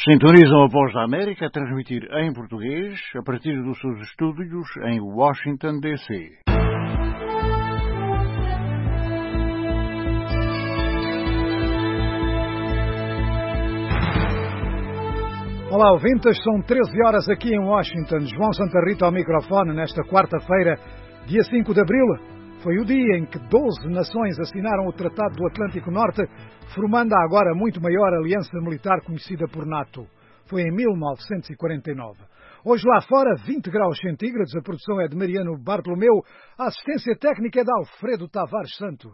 Sintonizam a Voz da América a transmitir em português a partir dos seus estúdios em Washington, D.C. Olá, ouvintes, são 13 horas aqui em Washington. João Santa Rita ao microfone nesta quarta-feira, dia 5 de abril. Foi o dia em que 12 nações assinaram o Tratado do Atlântico Norte, formando a agora muito maior aliança militar conhecida por NATO. Foi em 1949. Hoje lá fora, 20 graus centígrados, a produção é de Mariano Bartolomeu, a assistência técnica é de Alfredo Tavares Santos.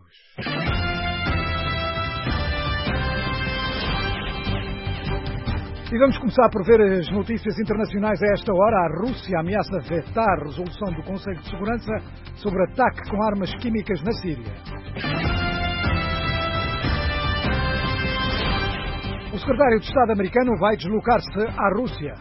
E vamos começar por ver as notícias internacionais a esta hora. A Rússia ameaça vetar a resolução do Conselho de Segurança sobre ataque com armas químicas na Síria. O secretário de Estado americano vai deslocar-se à Rússia.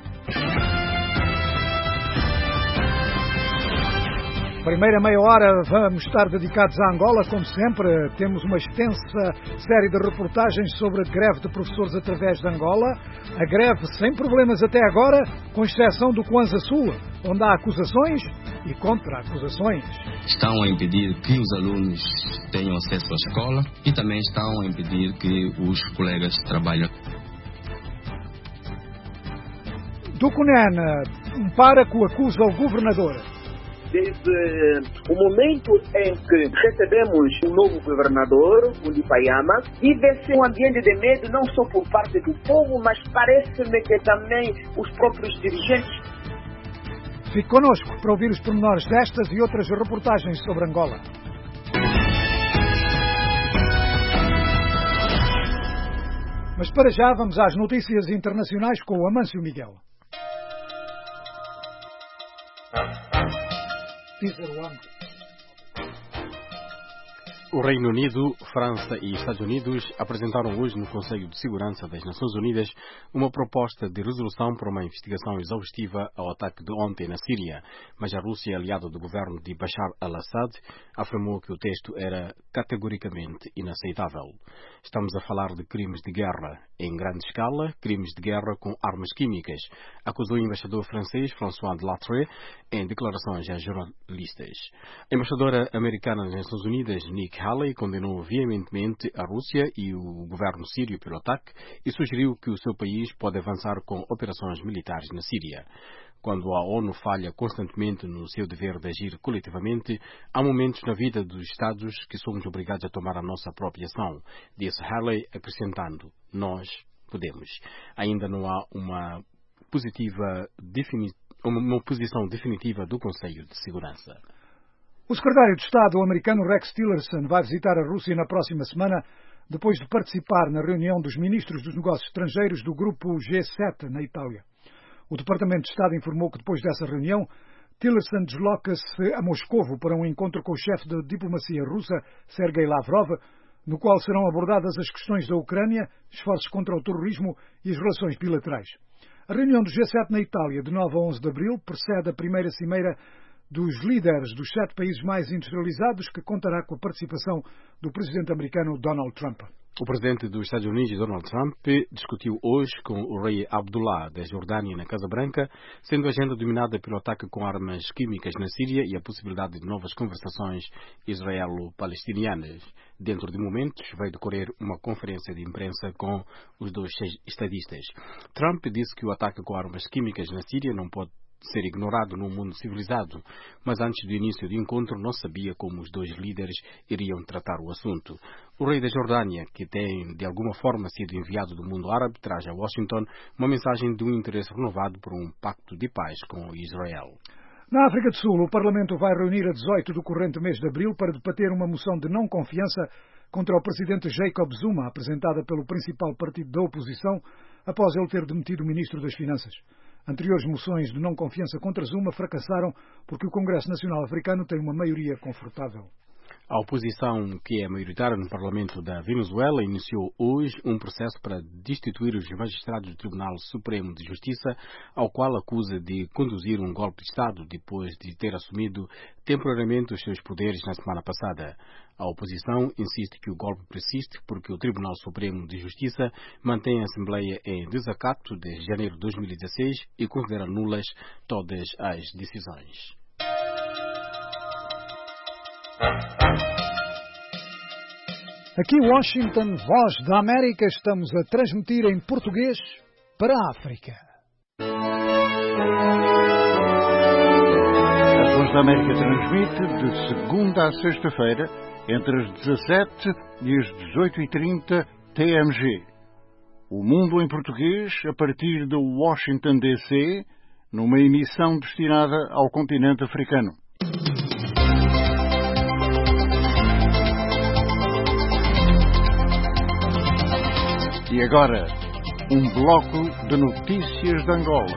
Primeira meia hora vamos estar dedicados a Angola, como sempre. Temos uma extensa série de reportagens sobre a greve de professores através de Angola. A greve sem problemas até agora, com exceção do Kwanza Sul, onde há acusações e contra-acusações. Estão a impedir que os alunos tenham acesso à escola e também estão a impedir que os colegas trabalhem. Dukunen, Paraco acusa o governador. Desde o momento em que recebemos um novo governador, o Lipayama, vive-se um ambiente de medo não só por parte do povo, mas parece-me que também os próprios dirigentes. Fique connosco para ouvir os pormenores destas e outras reportagens sobre Angola. Mas para já vamos às notícias internacionais com o Amâncio Miguel. O Reino Unido, França e Estados Unidos apresentaram hoje no Conselho de Segurança das Nações Unidas uma proposta de resolução para uma investigação exaustiva ao ataque de ontem na Síria, mas a Rússia, aliada do governo de Bashar al-Assad, afirmou que o texto era categoricamente inaceitável. Estamos a falar de crimes de guerra em grande escala, crimes de guerra com armas químicas, acusou o embaixador francês François Delattre em declarações a jornalistas. A embaixadora americana das Nações Unidas, Nikki Haley, condenou veementemente a Rússia e o governo sírio pelo ataque e sugeriu que o seu país pode avançar com operações militares na Síria. Quando a ONU falha constantemente no seu dever de agir coletivamente, há momentos na vida dos Estados que somos obrigados a tomar a nossa própria ação, disse Haley, acrescentando, nós podemos. Ainda não há uma posição definitiva do Conselho de Segurança. O secretário de Estado americano Rex Tillerson vai visitar a Rússia na próxima semana, depois de participar na reunião dos ministros dos negócios estrangeiros do grupo G7 na Itália. O Departamento de Estado informou que depois dessa reunião, Tillerson desloca-se a Moscovo para um encontro com o chefe da diplomacia russa, Sergei Lavrov, no qual serão abordadas as questões da Ucrânia, esforços contra o terrorismo e as relações bilaterais. A reunião do G7 na Itália, de 9 a 11 de abril, precede a primeira cimeira dos líderes dos 7 países mais industrializados, que contará com a participação do presidente americano Donald Trump. O presidente dos Estados Unidos, Donald Trump, discutiu hoje com o rei Abdullah da Jordânia na Casa Branca, sendo a agenda dominada pelo ataque com armas químicas na Síria e a possibilidade de novas conversações israelo-palestinianas. Dentro de momentos, vai decorrer uma conferência de imprensa com os dois estadistas. Trump disse que o ataque com armas químicas na Síria não pode ser ignorado num mundo civilizado, mas antes do início do encontro não sabia como os dois líderes iriam tratar o assunto. O rei da Jordânia, que tem de alguma forma sido enviado do mundo árabe, traz a Washington uma mensagem de um interesse renovado por um pacto de paz com Israel. Na África do Sul, o Parlamento vai reunir a 18 do corrente mês de abril para debater uma moção de não confiança contra o presidente Jacob Zuma, apresentada pelo principal partido da oposição, após ele ter demitido o ministro das Finanças. Anteriores moções de não confiança contra Zuma fracassaram porque o Congresso Nacional Africano tem uma maioria confortável. A oposição, que é maioritária no Parlamento da Venezuela, iniciou hoje um processo para destituir os magistrados do Tribunal Supremo de Justiça, ao qual acusa de conduzir um golpe de Estado depois de ter assumido temporariamente os seus poderes na semana passada. A oposição insiste que o golpe persiste porque o Tribunal Supremo de Justiça mantém a Assembleia em desacato desde janeiro de 2016 e considera nulas todas as decisões. Aqui Washington, Voz da América, estamos a transmitir em português para a África. A Voz da América transmite de segunda a sexta-feira, entre as 17 e as 18h30 TMG. O Mundo em Português, a partir de Washington, D.C., numa emissão destinada ao continente africano. E agora, um bloco de notícias de Angola.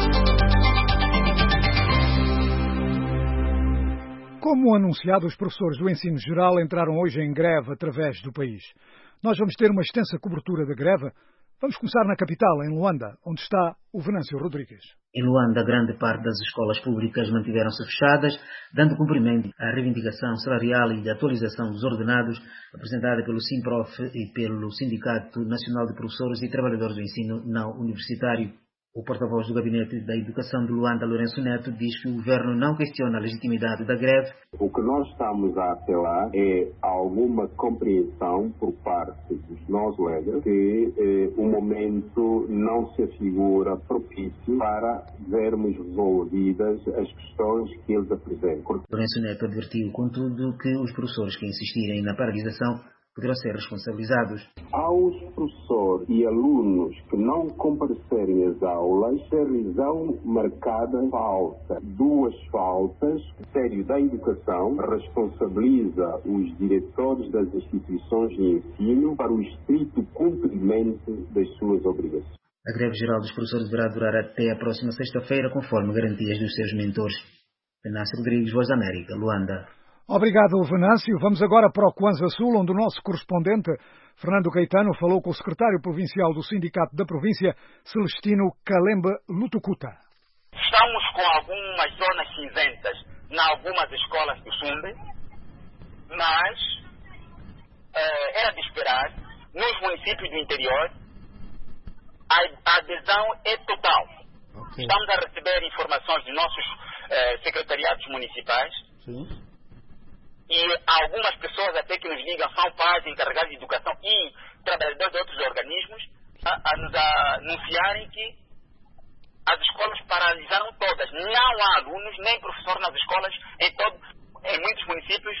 Como anunciado, os professores do ensino geral entraram hoje em greve através do país. Nós vamos ter uma extensa cobertura da greve. Vamos começar na capital, em Luanda, onde está o Venâncio Rodrigues. Em Luanda, grande parte das escolas públicas mantiveram-se fechadas, dando cumprimento à reivindicação salarial e de atualização dos ordenados apresentada pelo SINPROF e pelo Sindicato Nacional de Professores e Trabalhadores do Ensino Não Universitário. O porta-voz do Gabinete da Educação de Luanda, Lourenço Neto, diz que o governo não questiona a legitimidade da greve. O que nós estamos a apelar é alguma compreensão por parte dos nossos colegas que o momento não se afigura propício para vermos resolvidas as questões que eles apresentam. Lourenço Neto advertiu, contudo, que os professores que insistirem na paralisação poderão ser responsabilizados. Aos professores e alunos que não comparecerem às aulas, serão marcadas faltas. 2 faltas. O Ministério da Educação responsabiliza os diretores das instituições de ensino para o estrito cumprimento das suas obrigações. A greve geral dos professores deverá durar até a próxima sexta-feira, conforme garantias dos seus mentores. Venâncio Rodrigues, Voz da América, Luanda. Obrigado, Venâncio. Vamos agora para o Kwanza Sul, onde o nosso correspondente, Fernando Caetano, falou com o secretário provincial do Sindicato da Província, Celestino Kalemba Lutukuta. Estamos com algumas zonas cinzentas em algumas escolas do Sumbe, mas era de esperar, nos municípios do interior, a adesão é total. Okay. Estamos a receber informações de nossos secretariados municipais. Sim. E algumas pessoas até que nos ligam são pais encarregados de educação e trabalhadores de outros organismos a nos anunciarem que as escolas paralisaram todas. Não há alunos nem professores nas escolas em muitos municípios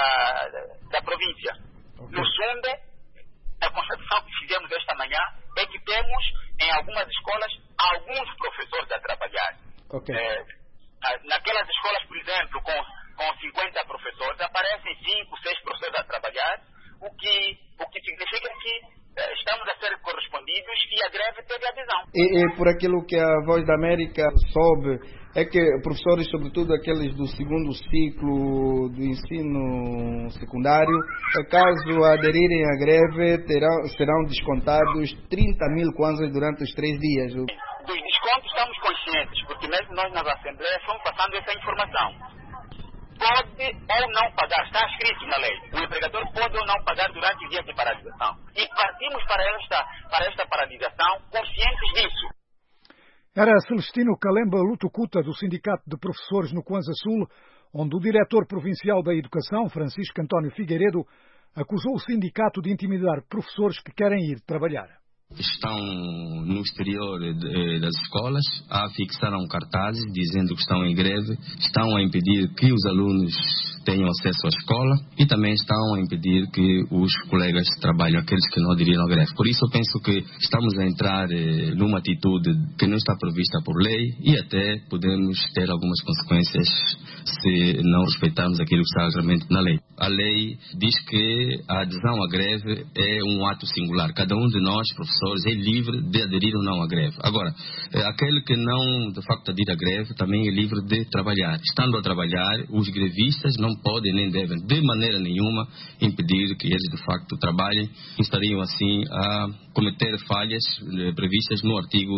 da província. Okay. No Sumbe, a constatação que fizemos esta manhã é que temos em algumas escolas alguns professores a trabalhar. Okay. Naquelas escolas, por exemplo, com 50 professores, aparecem 5, 6 professores a trabalhar, o que significa que estamos a ser correspondidos e a greve teve adesão. E por aquilo que a Voz da América soube, é que professores, sobretudo aqueles do segundo ciclo do ensino secundário, caso aderirem à greve, serão descontados 30.000 kwanzas durante os 3 dias. Dos descontos estamos conscientes, porque mesmo nós nas assembleias estamos passando essa informação. Pode ou não pagar, está escrito na lei. O empregador pode ou não pagar durante os dias de paralisação. E partimos para esta paralisação conscientes disso. Era Celestino Kalemba Lutukuta, do Sindicato de Professores no Kwanza Sul, onde o diretor provincial da Educação, Francisco António Figueiredo, acusou o sindicato de intimidar professores que querem ir trabalhar. Estão no exterior das escolas, fixaram cartazes dizendo que estão em greve, estão a impedir que os alunos tenham acesso à escola e também estão a impedir que os colegas trabalhem, aqueles que não aderiram à greve. Por isso eu penso que estamos a entrar numa atitude que não está prevista por lei e até podemos ter algumas consequências se não respeitarmos aquilo que está realmente na lei. A lei diz que a adesão à greve é um ato singular. Cada um de nós, professores, é livre de aderir ou não à greve. Agora, aquele que não, de facto, aderir à greve também é livre de trabalhar. Estando a trabalhar, os grevistas não podem nem devem, de maneira nenhuma, impedir que eles, de facto, trabalhem. Estariam, assim, a cometer falhas previstas no artigo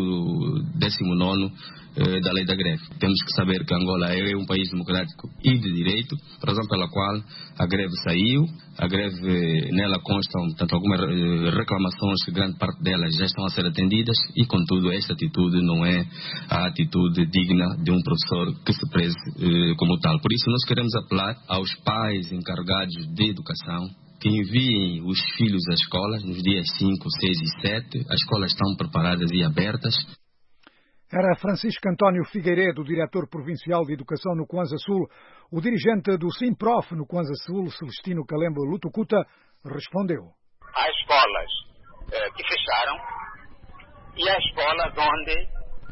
19 da lei da greve. Temos que saber que Angola é um país democrático e de direito, razão pela qual a greve saiu. A greve, nela constam, portanto, algumas reclamações, que grande parte delas já estão a ser atendidas e, contudo, esta atitude não é a atitude digna de um professor que se preze como tal. Por isso, nós queremos apelar aos pais encarregados de educação que enviem os filhos às escolas nos dias 5, 6 e 7. As escolas estão preparadas e abertas. Era Francisco António Figueiredo, diretor provincial de Educação no Kwanza Sul. O dirigente do SIMPROF no Kwanza Sul, Celestino Calembo Lutucuta, respondeu. Há escolas que fecharam e há escolas onde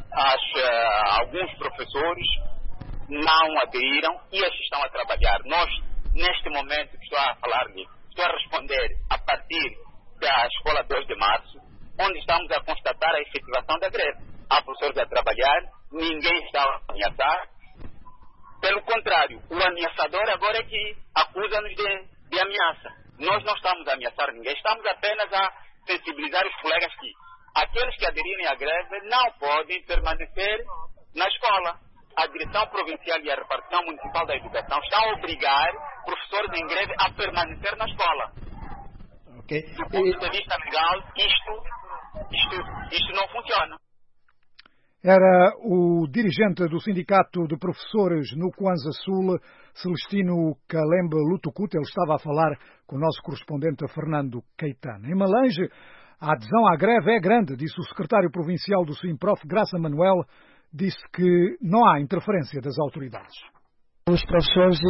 alguns professores não aderiram e esses estão a trabalhar. Nós, neste momento que estou a falar disso, estou a responder a partir da escola 2 de março, onde estamos a constatar a efetivação da greve. Há professores a trabalhar, ninguém está a ameaçar. Pelo contrário, o ameaçador agora é que acusa-nos de ameaça. Nós não estamos a ameaçar ninguém, estamos apenas a sensibilizar os colegas que aqueles que aderirem à greve não podem permanecer na escola. A direção provincial e a repartição municipal da educação estão a obrigar professores em greve a permanecer na escola. Okay. Do ponto de vista legal, isto não funciona. Era o dirigente do Sindicato de Professores no Kwanza Sul, Celestino Calemba Lutucuta. Ele estava a falar com o nosso correspondente Fernando Caetano. Em Malange, a adesão à greve é grande, disse o secretário provincial do SIMPROF, Graça Manuel, disse que não há interferência das autoridades. Os professores,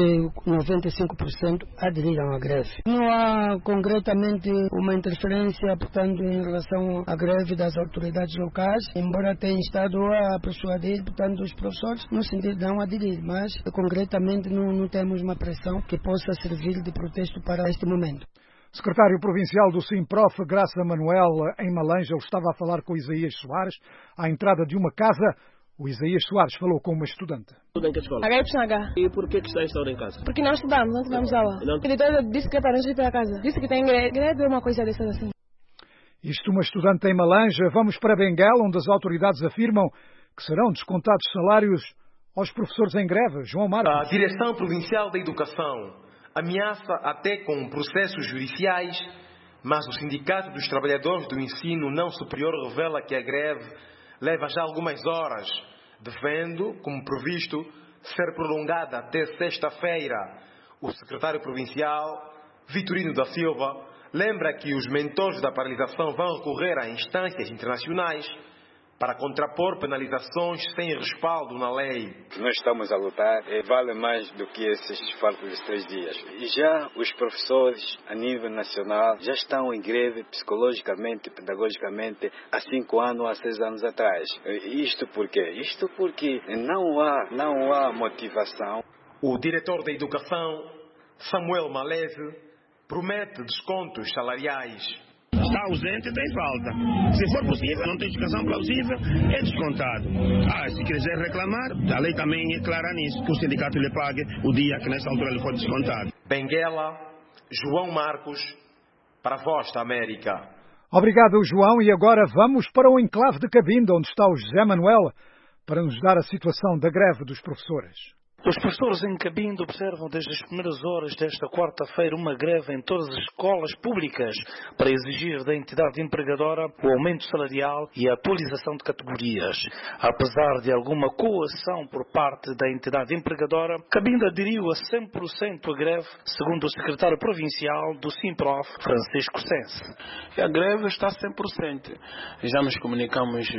95%, aderiram à greve. Não há concretamente uma interferência, portanto, em relação à greve das autoridades locais, embora tenham estado a persuadir, portanto, os professores no sentido de não aderir, mas concretamente não temos uma pressão que possa servir de protesto para este momento. Secretário Provincial do SIMPROF, Graça Manuel, em Malange, ele estava a falar com Isaías Soares, à entrada de uma casa. O Isaías Soares falou com uma estudante. Tudo em que escola? HYH. E por que está esta hora em casa? Porque não estudamos, não tivemos aula. O diretor disse que é para nós ir para casa. Disse que tem greve ou uma coisa dessas assim. Isto uma estudante em Malange. Vamos para Benguela, onde as autoridades afirmam que serão descontados salários aos professores em greve. João Marcos. A Direção Provincial da Educação ameaça até com processos judiciais, mas o Sindicato dos Trabalhadores do Ensino Não Superior revela que a greve leva já algumas horas, devendo, como previsto, ser prolongada até sexta-feira. O secretário provincial, Vitorino da Silva, lembra que os mentores da paralisação vão recorrer a instâncias internacionais para contrapor penalizações sem respaldo na lei. Nós estamos a lutar, vale mais do que esses faltos de 3 dias. E já os professores a nível nacional já estão em greve psicologicamente, pedagogicamente, há 5 anos, há 6 anos atrás. Isto por quê? Isto porque não há motivação. O diretor da Educação, Samuel Malese, promete descontos salariais. Está ausente, tem falta. Se for possível, não tem explicação plausível, é descontado. Se quiser reclamar, a lei também é clara nisso, que o sindicato lhe pague o dia que nessa altura ele for descontado. Benguela, João Marcos, para a Voz da América. Obrigado, João. E agora vamos para o enclave de Cabinda, onde está o José Manuel, para nos dar a situação da greve dos professores. Os professores em Cabinda observam desde as primeiras horas desta quarta-feira uma greve em todas as escolas públicas para exigir da entidade empregadora o aumento salarial e a atualização de categorias. Apesar de alguma coação por parte da entidade empregadora, Cabinda aderiu a 100% à greve, segundo o secretário provincial do SIMPROF, Francisco Sense. A greve está 100%. Já nos comunicamos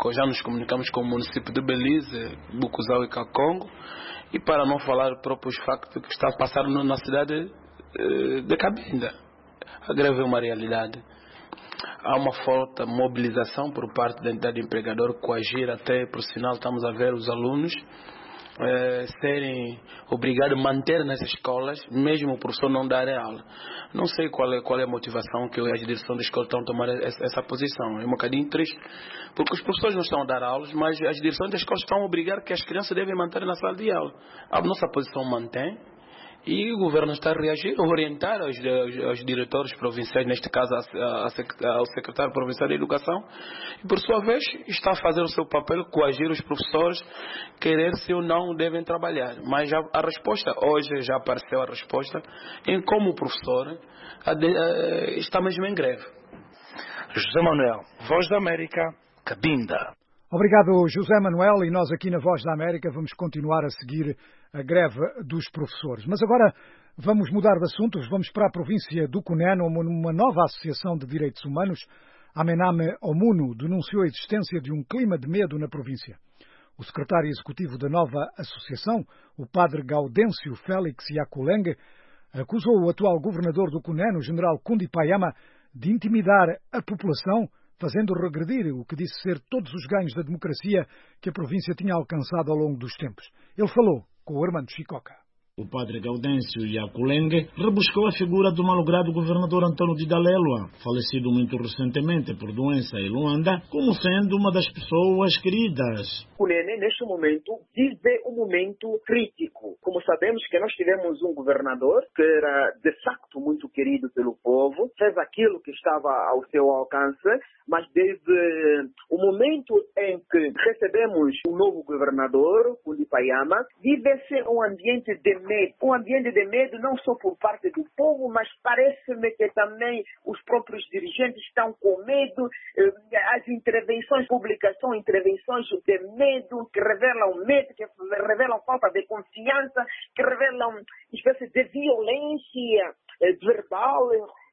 com o município de Belize, Bucuzau e Kakongo. E para não falar próprios factos que está a passar na cidade de Cabinda. A greve é uma realidade. Há uma forte mobilização por parte da entidade empregadora, coagir até, por sinal, estamos a ver os alunos serem obrigados a manter nas escolas, mesmo o professor não dar aula. Não sei qual é a motivação que a direção da escola estão a tomar essa posição. É um bocadinho triste, porque os professores não estão a dar aulas, mas as direções da escola estão a obrigar que as crianças devem manter na sala de aula. A nossa posição mantém. E o governo está a reagir, a orientar aos diretores provinciais, neste caso ao secretário provincial de Educação, e por sua vez está a fazer o seu papel, coagir os professores, querer se ou não devem trabalhar. Mas a resposta, hoje já apareceu a resposta, em como o professor está mesmo em greve. José Manuel, Voz da América, Cabinda. Obrigado, José Manuel, e nós aqui na Voz da América vamos continuar a seguir a greve dos professores. Mas agora vamos mudar de assunto, vamos para a província do Cunene, onde uma nova associação de direitos humanos, Amename Omunu, denunciou a existência de um clima de medo na província. O secretário executivo da nova associação, o padre Gaudêncio Félix Yaculeng, acusou o atual governador do Cunene, o general Kundi Payama, de intimidar a população, fazendo regredir o que disse ser todos os ganhos da democracia que a província tinha alcançado ao longo dos tempos. Ele falou com o Armando Chicoca. O padre Gaudêncio Yaculeng rebuscou a figura do malogrado governador Antônio Didalelua, falecido muito recentemente por doença em Luanda, como sendo uma das pessoas queridas. Cunene, neste momento, vive um momento crítico. Como sabemos que nós tivemos um governador que era, de facto, muito querido pelo povo, fez aquilo que estava ao seu alcance, mas desde o momento em que recebemos um novo governador, Kundi Payama, vive-se um ambiente de medo. Um ambiente de medo não só por parte do povo, mas parece-me que também os próprios dirigentes estão com medo. As intervenções públicas são intervenções de medo, que revelam medo, que revelam falta de confiança, que revelam espécie de violência verbal.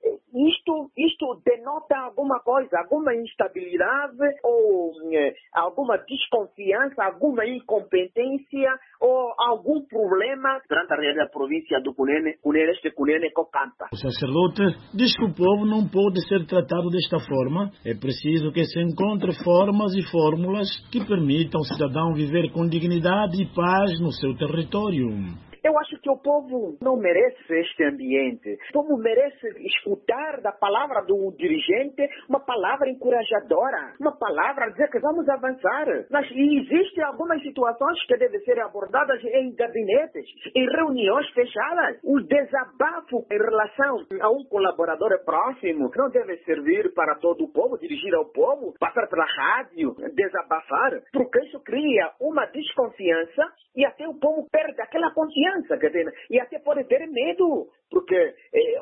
Isto denota alguma coisa, alguma instabilidade ou alguma desconfiança, alguma incompetência ou algum problema durante a realidade da província do Cunene, este Cunene Cocanta. O sacerdote diz que o povo não pode ser tratado desta forma. É preciso que se encontre formas e fórmulas que permitam ao cidadão viver com dignidade e paz no seu território. Eu acho que o povo não merece este ambiente. O povo merece escutar da palavra do dirigente uma palavra encorajadora, uma palavra a dizer que vamos avançar. Mas existem algumas situações que devem ser abordadas em gabinetes, em reuniões fechadas. O desabafo em relação a um colaborador próximo não deve servir para todo o povo, dirigir ao povo, passar pela rádio, desabafar, porque isso cria uma desconfiança e até o povo perde aquela confiança. E até pode ter medo, porque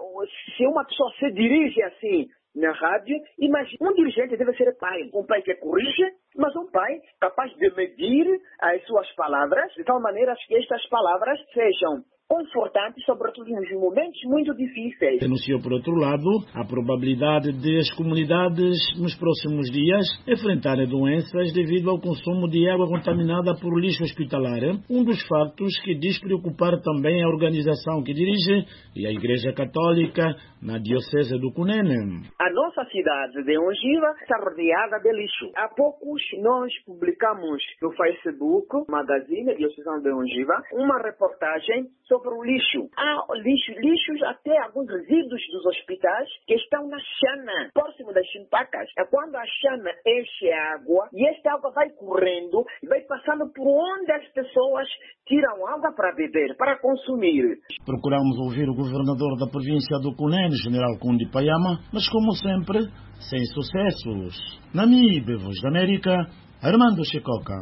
se uma pessoa se dirige assim na rádio, imagina, um dirigente deve ser pai, um pai que corrige, mas um pai capaz de medir as suas palavras, de tal maneira que estas palavras sejam confortantes, sobretudo nos momentos muito difíceis. Denunciou, por outro lado, a probabilidade de as comunidades, nos próximos dias, enfrentarem doenças devido ao consumo de água contaminada por lixo hospitalar. Um dos fatos que diz preocupar também a organização que dirige e a Igreja Católica na Diocese do Cunene. A nossa cidade de Ongiva está rodeada de lixo. Há poucos nós publicamos no Facebook, Magazine Diocesano de Ongiva, uma reportagem sobre o lixo. Há lixos, até alguns resíduos dos hospitais que estão na chana, próximo das chimpacas. É quando a chana enche a água e esta água vai correndo e vai passando por onde as pessoas tiram água para beber, para consumir. Procuramos ouvir o governador da província do Cunene, general Kundi Payama, mas como sempre, sem sucessos. Namibe, Voz da América, Armando Chicoca.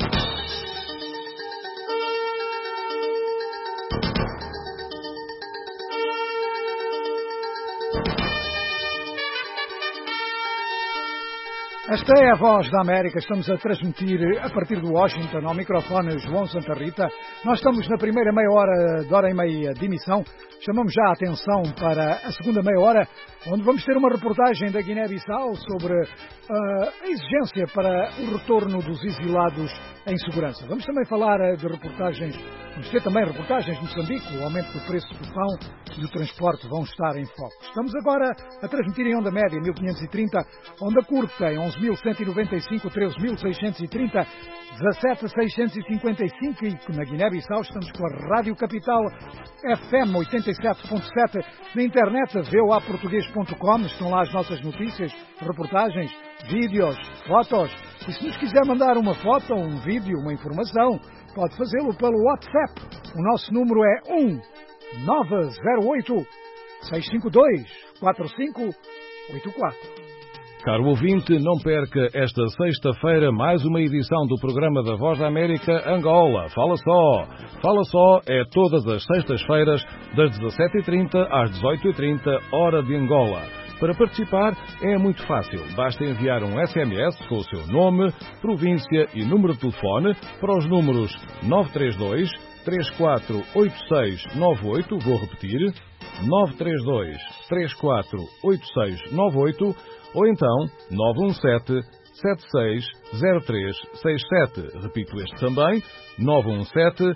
Esta é a Voz da América. Estamos a transmitir a partir de Washington, ao microfone João Santa Rita. Nós estamos na primeira meia hora, de hora e meia de emissão. Chamamos já a atenção para a segunda meia hora, onde vamos ter uma reportagem da Guiné-Bissau sobre a exigência para o retorno dos exilados em segurança. Vamos também falar de reportagens Vamos ter também reportagens de Moçambique, o aumento do preço do pão e do transporte vão estar em foco. Estamos agora a transmitir em onda média 1530, onda curta em 11.195, 13.630, 17.655 e na Guiné-Bissau estamos com a Rádio Capital FM 87.7, na internet voaportuguês.com, estão lá as nossas notícias, reportagens, vídeos, fotos. E se nos quiser mandar uma foto, um vídeo, uma informação, pode fazê-lo pelo WhatsApp. O nosso número é 1-908-652-4584. Caro ouvinte, não perca esta sexta-feira mais uma edição do programa da Voz da América Angola. Fala Só! Fala Só é todas as sextas-feiras, das 17h30 às 18h30, hora de Angola. Para participar é muito fácil. Basta enviar um SMS com o seu nome, província e número de telefone para os números 932 348698, vou repetir, 932 348698, ou então 917 760367. Repito este também, 917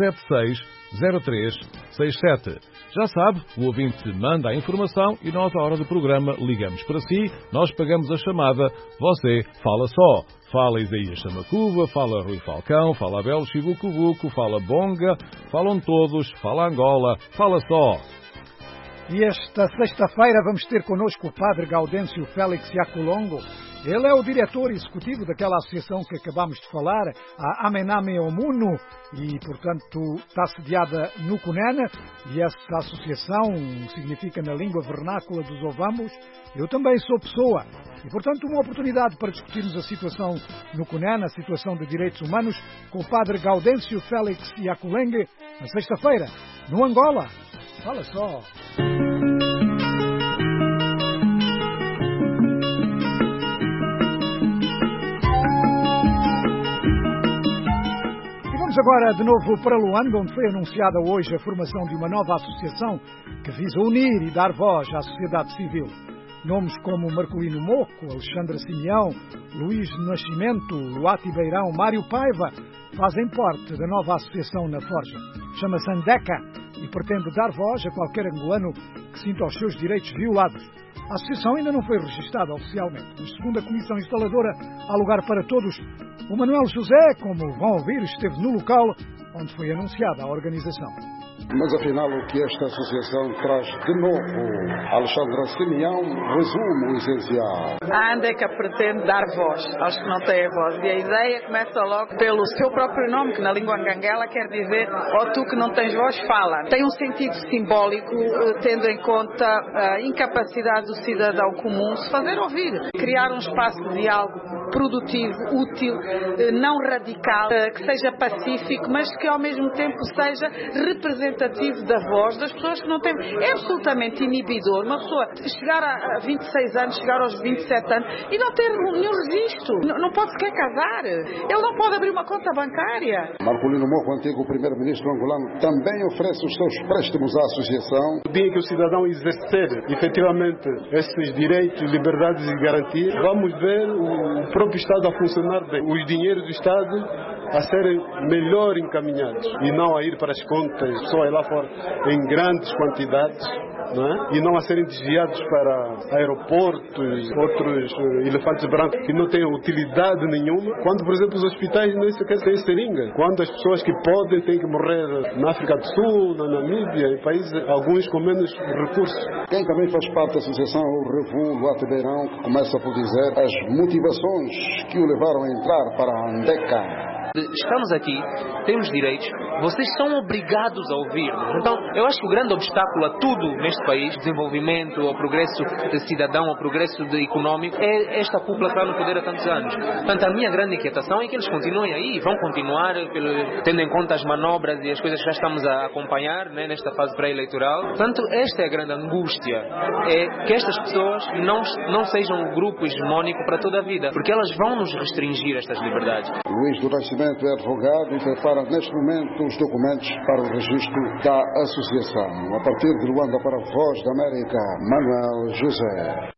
760367. Já sabe, o ouvinte manda a informação e nós, à hora do programa, ligamos para si, nós pagamos a chamada, você fala só. Fala Isaías Chamacuva, fala Rui Falcão, fala Abel Chibucubuco, fala Bonga, falam todos, fala Angola, fala só. E esta sexta-feira vamos ter connosco o padre Gaudêncio Félix Yaculongo. Ele é o diretor executivo daquela associação que acabámos de falar, a Amename Omuno, e, portanto, está sediada no Cunene, e essa associação significa, na língua vernácula dos Ovambos, eu também sou pessoa. E, portanto, uma oportunidade para discutirmos a situação no Cunene, a situação de direitos humanos, com o padre Gaudêncio Félix Yaculongo, na sexta-feira, no Angola. Fala só! Vamos agora de novo para Luanda, onde foi anunciada hoje a formação de uma nova associação que visa unir e dar voz à sociedade civil. Nomes como Marcolino Moco, Alexandre Simeão, Luís Nascimento, Luati Beirão, Mário Paiva fazem parte da nova associação na Forja. Chama-se Andeca e pretende dar voz a qualquer angolano que sinta os seus direitos violados. A associação ainda não foi registada oficialmente, mas segundo a comissão instaladora, há lugar para todos. O Manuel José, como vão ouvir, esteve no local onde foi anunciada a organização. Mas afinal o que esta associação traz de novo? Alexandre Simeão resume o essencial. A Andeca pretende dar voz aos que não têm voz. E a ideia começa logo pelo seu próprio nome, que na língua anganguela quer dizer ó tu que não tens voz, fala. Tem um sentido simbólico, tendo em conta a incapacidade do cidadão comum se fazer ouvir. Criar um espaço de diálogo produtivo, útil, não radical, que seja pacífico, mas que ao mesmo tempo seja representativo da voz das pessoas que não têm. É absolutamente inibidor uma pessoa chegar a 26 anos, chegar aos 27 anos e não ter nenhum registro. Não pode sequer casar. Ele não pode abrir uma conta bancária. Marcolino Moco, antigo primeiro-ministro angolano, também oferece os seus préstimos à associação. O dia que o cidadão exercer efetivamente esses direitos, liberdades e garantias, vamos ver o próprio Estado a funcionar bem. Os dinheiros do Estado a serem melhor encaminhados e não a ir para as contas só lá fora em grandes quantidades, não é? E não a serem desviados para aeroportos, outros elefantes brancos que não têm utilidade nenhuma, quando, por exemplo, os hospitais nem sequer têm seringa, quando as pessoas que podem têm que morrer na África do Sul, na Namíbia, em países alguns com menos recursos. Quem também faz parte da associação é o Revu Luati Beirão, que começa por dizer as motivações que o levaram a entrar para a Andeca. Estamos aqui, temos direitos, vocês são obrigados a ouvir-nos. Então, eu acho que o grande obstáculo a tudo neste país, desenvolvimento, ao progresso cidadão, ao progresso económico, é esta cúpula que está no poder há tantos anos. Portanto, a minha grande inquietação é que eles continuem aí, vão continuar, tendo em conta as manobras e as coisas que já estamos a acompanhar, né, nesta fase pré-eleitoral. Portanto, esta é a grande angústia, é que estas pessoas não sejam um grupo hegemónico para toda a vida, porque elas vão nos restringir estas liberdades. Luís do Nascimento é advogado e prepara neste momento os documentos para o registro da associação. A partir de Luanda para a Voz da América, Manuel José.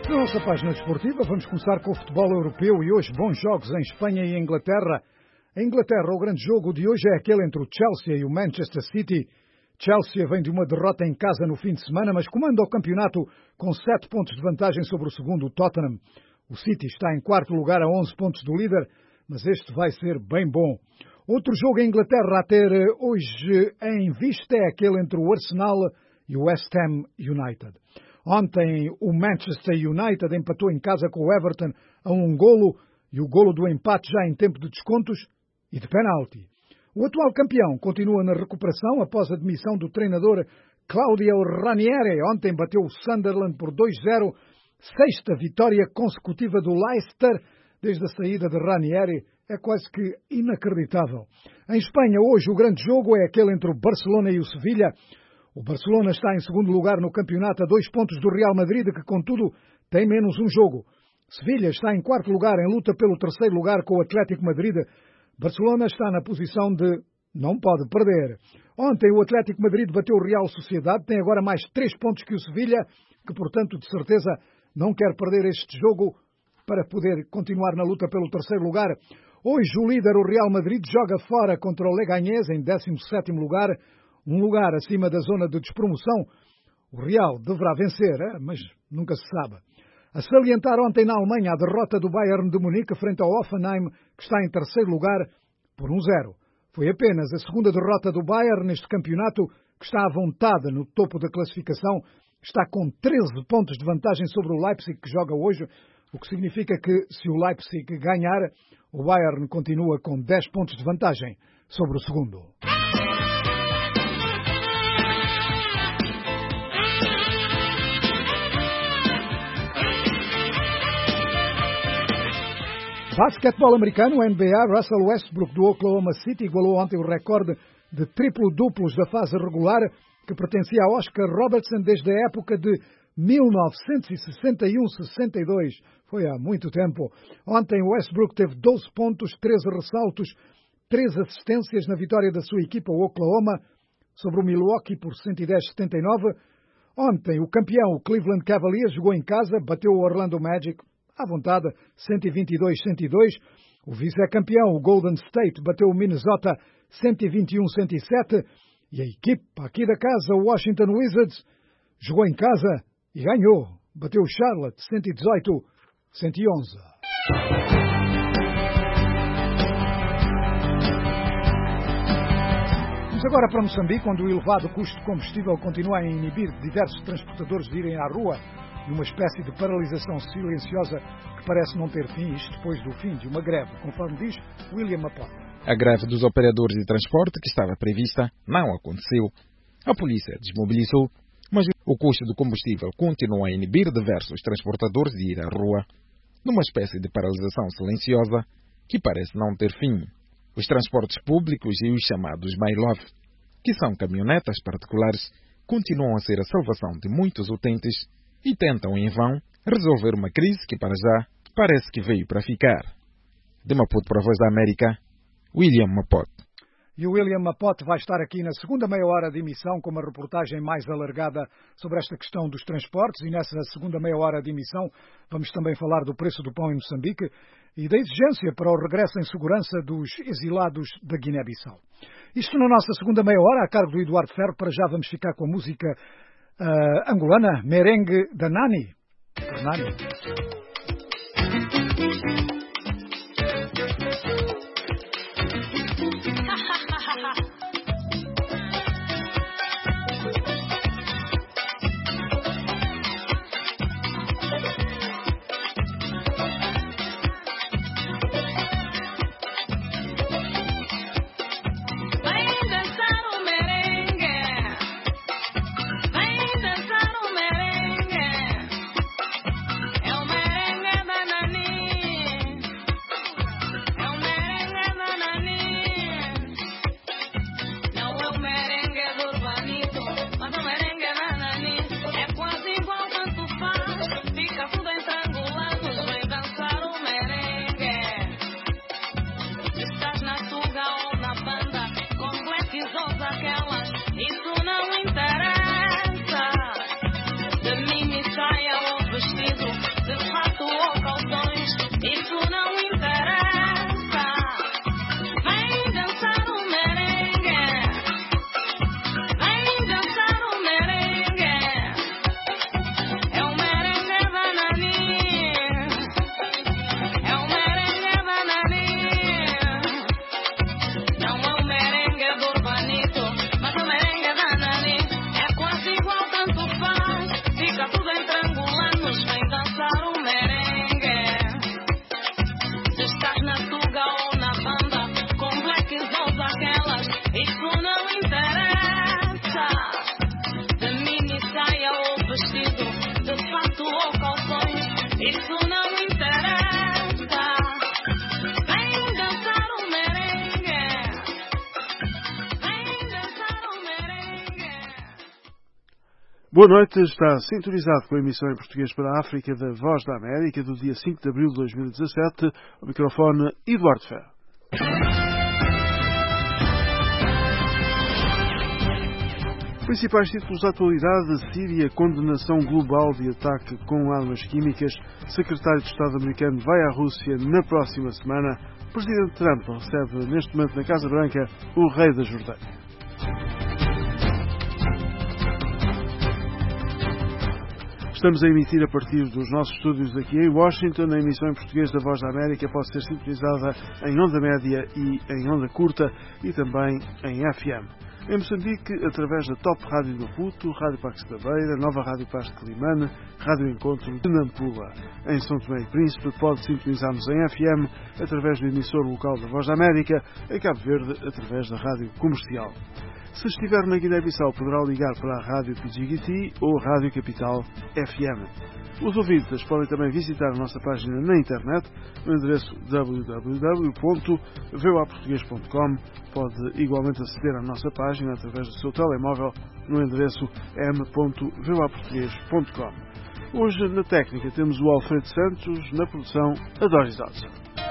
Na nossa página desportiva vamos começar com o futebol europeu e hoje bons jogos em Espanha e Inglaterra. Em Inglaterra o grande jogo de hoje é aquele entre o Chelsea e o Manchester City. Chelsea vem de uma derrota em casa no fim de semana, mas comanda o campeonato com 7 pontos de vantagem sobre o segundo, o Tottenham. O City está em quarto lugar a 11 pontos do líder, mas este vai ser bem bom. Outro jogo em Inglaterra a ter hoje em vista é aquele entre o Arsenal e o West Ham United. Ontem o Manchester United empatou em casa com o Everton a 1-golo e o golo do empate já em tempo de descontos e de penalti. O atual campeão continua na recuperação após a demissão do treinador Claudio Ranieri. Ontem bateu o Sunderland por 2-0, sexta vitória consecutiva do Leicester desde a saída de Ranieri. É quase que inacreditável. Em Espanha hoje o grande jogo é aquele entre o Barcelona e o Sevilha. O Barcelona está em segundo lugar no campeonato a 2 pontos do Real Madrid, que contudo tem menos um jogo. Sevilha está em quarto lugar em luta pelo terceiro lugar com o Atlético Madrid. Barcelona está na posição de não pode perder. Ontem o Atlético Madrid bateu o Real Sociedade, tem agora mais 3 pontos que o Sevilha, que portanto de certeza não quer perder este jogo para poder continuar na luta pelo terceiro lugar. Hoje o líder, o Real Madrid, joga fora contra o Leganés em 17º lugar, um lugar acima da zona de despromoção. O Real deverá vencer, mas nunca se sabe. A salientar ontem na Alemanha a derrota do Bayern de Munique frente ao Hoffenheim, que está em terceiro lugar, por 1-0. Foi apenas a segunda derrota do Bayern neste campeonato, que está à vontade no topo da classificação. Está com 13 pontos de vantagem sobre o Leipzig, que joga hoje, o que significa que, se o Leipzig ganhar, o Bayern continua com 10 pontos de vantagem sobre o segundo. Basquetebol americano, NBA, Russell Westbrook do Oklahoma City igualou ontem o recorde de triplo-duplos da fase regular que pertencia a Oscar Robertson desde a época de 1961-62. Foi há muito tempo. Ontem Westbrook teve 12 pontos, 13 ressaltos, 3 assistências na vitória da sua equipa, o Oklahoma, sobre o Milwaukee por 110-79. Ontem o campeão, o Cleveland Cavaliers, jogou em casa, bateu o Orlando Magic à vontade, 122-102. O vice-campeão, o Golden State, bateu o Minnesota 121-107. E a equipa aqui da casa, o Washington Wizards, jogou em casa e ganhou. Bateu o Charlotte 118-111. Vamos agora para Moçambique, onde o elevado custo de combustível continua a inibir diversos transportadores de irem à rua, numa espécie de paralisação silenciosa que parece não ter fim, isto depois do fim de uma greve, conforme diz William Mapota. A greve dos operadores de transporte que estava prevista não aconteceu. A polícia desmobilizou, mas o custo do combustível continua a inibir diversos transportadores de ir à rua, numa espécie de paralisação silenciosa que parece não ter fim. Os transportes públicos e os chamados Bailov, que são caminhonetas particulares, continuam a ser a salvação de muitos utentes e tentam, em vão, resolver uma crise que, para já, parece que veio para ficar. De Maputo para a Voz da América, William Mapote. E o William Mapote vai estar aqui na segunda meia hora de emissão com uma reportagem mais alargada sobre esta questão dos transportes, e nessa segunda meia hora de emissão vamos também falar do preço do pão em Moçambique e da exigência para o regresso em segurança dos exilados da Guiné-Bissau. Isto na nossa segunda meia hora, a cargo do Eduardo Ferro. Para já vamos ficar com a música angolana, Merengue da Nani. É o merengue. Boa noite, está sintonizado com a emissão em português para a África da Voz da América do dia 5 de abril de 2017. O microfone Eduardo Ferro. Principais títulos da atualidade: Síria, condenação global de ataque com armas químicas. Secretário de Estado americano vai à Rússia na próxima semana. Presidente Trump recebe neste momento na Casa Branca o rei da Jordânia. Estamos a emitir a partir dos nossos estúdios aqui em Washington. A emissão em português da Voz da América pode ser sintonizada em onda média e em onda curta e também em FM. Em Moçambique, através da Top Rádio do Maputo, Rádio Pax da Beira, Nova Rádio Paz de Climane, Rádio Encontro de Nampula. Em São Tomé e Príncipe pode sintonizar-nos em FM através do emissor local da Voz da América, em Cabo Verde através da Rádio Comercial. Se estiver na Guiné-Bissau, poderá ligar para a Rádio Pidjigiti ou a Rádio Capital FM. Os ouvintes podem também visitar a nossa página na internet, no endereço www.voaportugues.com. Pode igualmente aceder à nossa página através do seu telemóvel, no endereço m.voaportugues.com. Hoje, na técnica, temos o Alfredo Santos, na produção, a Doris Alves.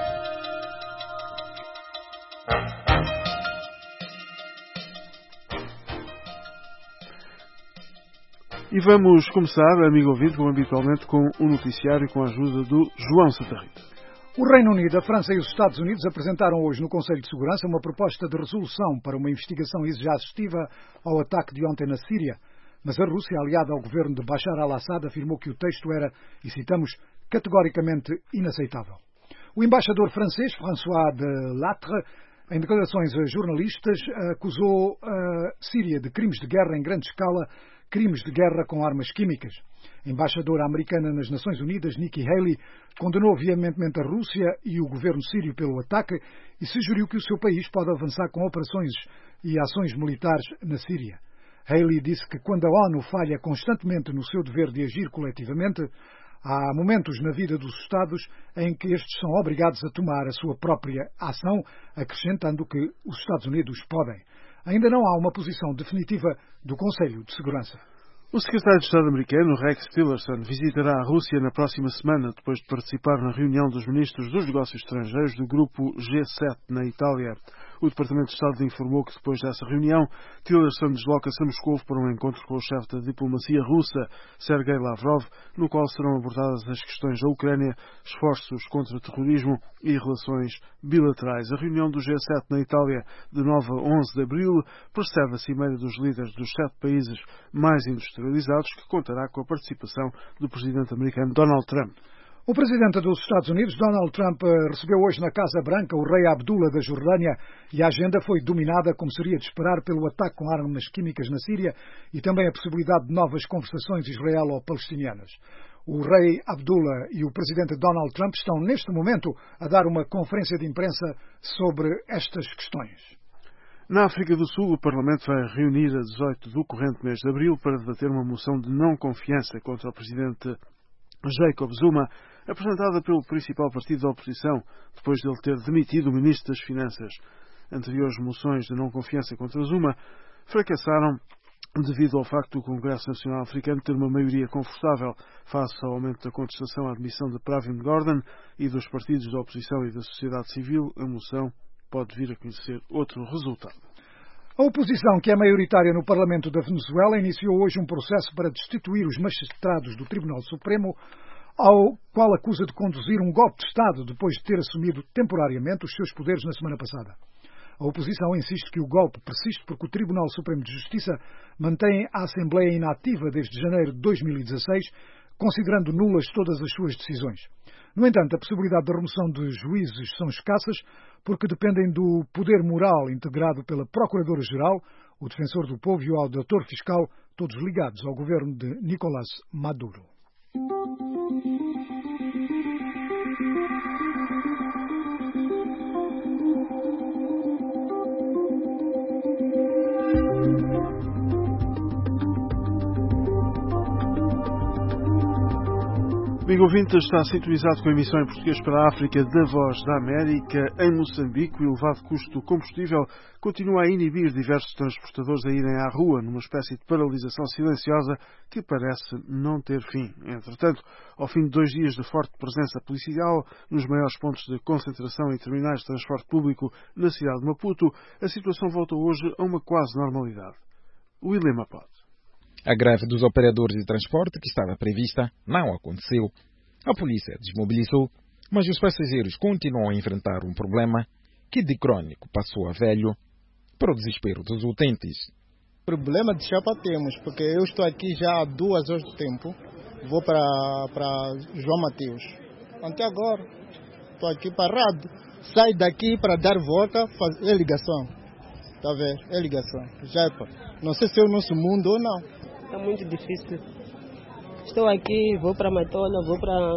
E vamos começar, amigo ouvinte, como habitualmente, com o noticiário com a ajuda do João Santa Rita. O Reino Unido, a França e os Estados Unidos apresentaram hoje no Conselho de Segurança uma proposta de resolução para uma investigação exaustiva ao ataque de ontem na Síria. Mas a Rússia, aliada ao governo de Bashar al-Assad, afirmou que o texto era, e citamos, categoricamente inaceitável. O embaixador francês, François Delattre, em declarações a jornalistas, acusou a Síria de crimes de guerra em grande escala, crimes de guerra com armas químicas. A embaixadora americana nas Nações Unidas, Nikki Haley, condenou veementemente a Rússia e o governo sírio pelo ataque e sugeriu que o seu país pode avançar com operações e ações militares na Síria. Haley disse que quando a ONU falha constantemente no seu dever de agir coletivamente, há momentos na vida dos Estados em que estes são obrigados a tomar a sua própria ação, acrescentando que os Estados Unidos podem. Ainda não há uma posição definitiva do Conselho de Segurança. O secretário de Estado americano, Rex Tillerson, visitará a Rússia na próxima semana, depois de participar na reunião dos ministros dos negócios estrangeiros do grupo G7 na Itália. O Departamento de Estado informou que depois dessa reunião, Tillerson desloca-se a Moscou para um encontro com o chefe da diplomacia russa, Sergei Lavrov, no qual serão abordadas as questões da Ucrânia, esforços contra o terrorismo e relações bilaterais. A reunião do G7 na Itália, de 9 a 11 de abril, precede a cimeira dos líderes dos 7 países mais industrializados, que contará com a participação do presidente americano Donald Trump. O presidente dos Estados Unidos, Donald Trump, recebeu hoje na Casa Branca o rei Abdullah da Jordânia e a agenda foi dominada, como seria de esperar, pelo ataque com armas químicas na Síria e também a possibilidade de novas conversações israelo-palestinianas. O rei Abdullah e o presidente Donald Trump estão neste momento a dar uma conferência de imprensa sobre estas questões. Na África do Sul, o Parlamento vai reunir a 18 do corrente mês de abril para debater uma moção de não confiança contra o presidente Jacob Zuma, apresentada pelo principal partido da oposição, depois de ele ter demitido o ministro das Finanças. Anteriores moções de não confiança contra Zuma fracassaram devido ao facto do Congresso Nacional Africano ter uma maioria confortável face ao aumento da contestação à admissão de Pravin Gordhan e dos partidos da oposição e da sociedade civil. A moção pode vir a conhecer outro resultado. A oposição, que é maioritária no Parlamento da Venezuela, iniciou hoje um processo para destituir os magistrados do Tribunal Supremo, ao qual acusa de conduzir um golpe de Estado depois de ter assumido temporariamente os seus poderes na semana passada. A oposição insiste que o golpe persiste porque o Tribunal Supremo de Justiça mantém a Assembleia inativa desde janeiro de 2016, considerando nulas todas as suas decisões. No entanto, a possibilidade da remoção de juízes são escassas porque dependem do poder moral integrado pela Procuradora-Geral, o Defensor do Povo e o Auditor Fiscal, todos ligados ao governo de Nicolás Maduro. Amigo ouvinte, está sintonizado com a emissão em português para a África da Voz da América. Em Moçambique, o elevado custo do combustível continua a inibir diversos transportadores a irem à rua, numa espécie de paralisação silenciosa que parece não ter fim. Entretanto, ao fim de 2 dias de forte presença policial nos maiores pontos de concentração e terminais de transporte público na cidade de Maputo, a situação volta hoje a uma quase normalidade. William Mapote. A greve dos operadores de transporte que estava prevista não aconteceu. A polícia desmobilizou, mas os passageiros continuam a enfrentar um problema que de crônico passou a velho, para o desespero dos utentes. Problema de chapa temos, porque eu estou aqui já há 2 horas de tempo, vou para João Mateus. Até agora, estou aqui parado. Saio daqui para dar volta, fazer ligação. Está a ver? É ligação. Já não sei se é o nosso mundo ou não. Está muito difícil. Estou aqui, vou para Matola, vou para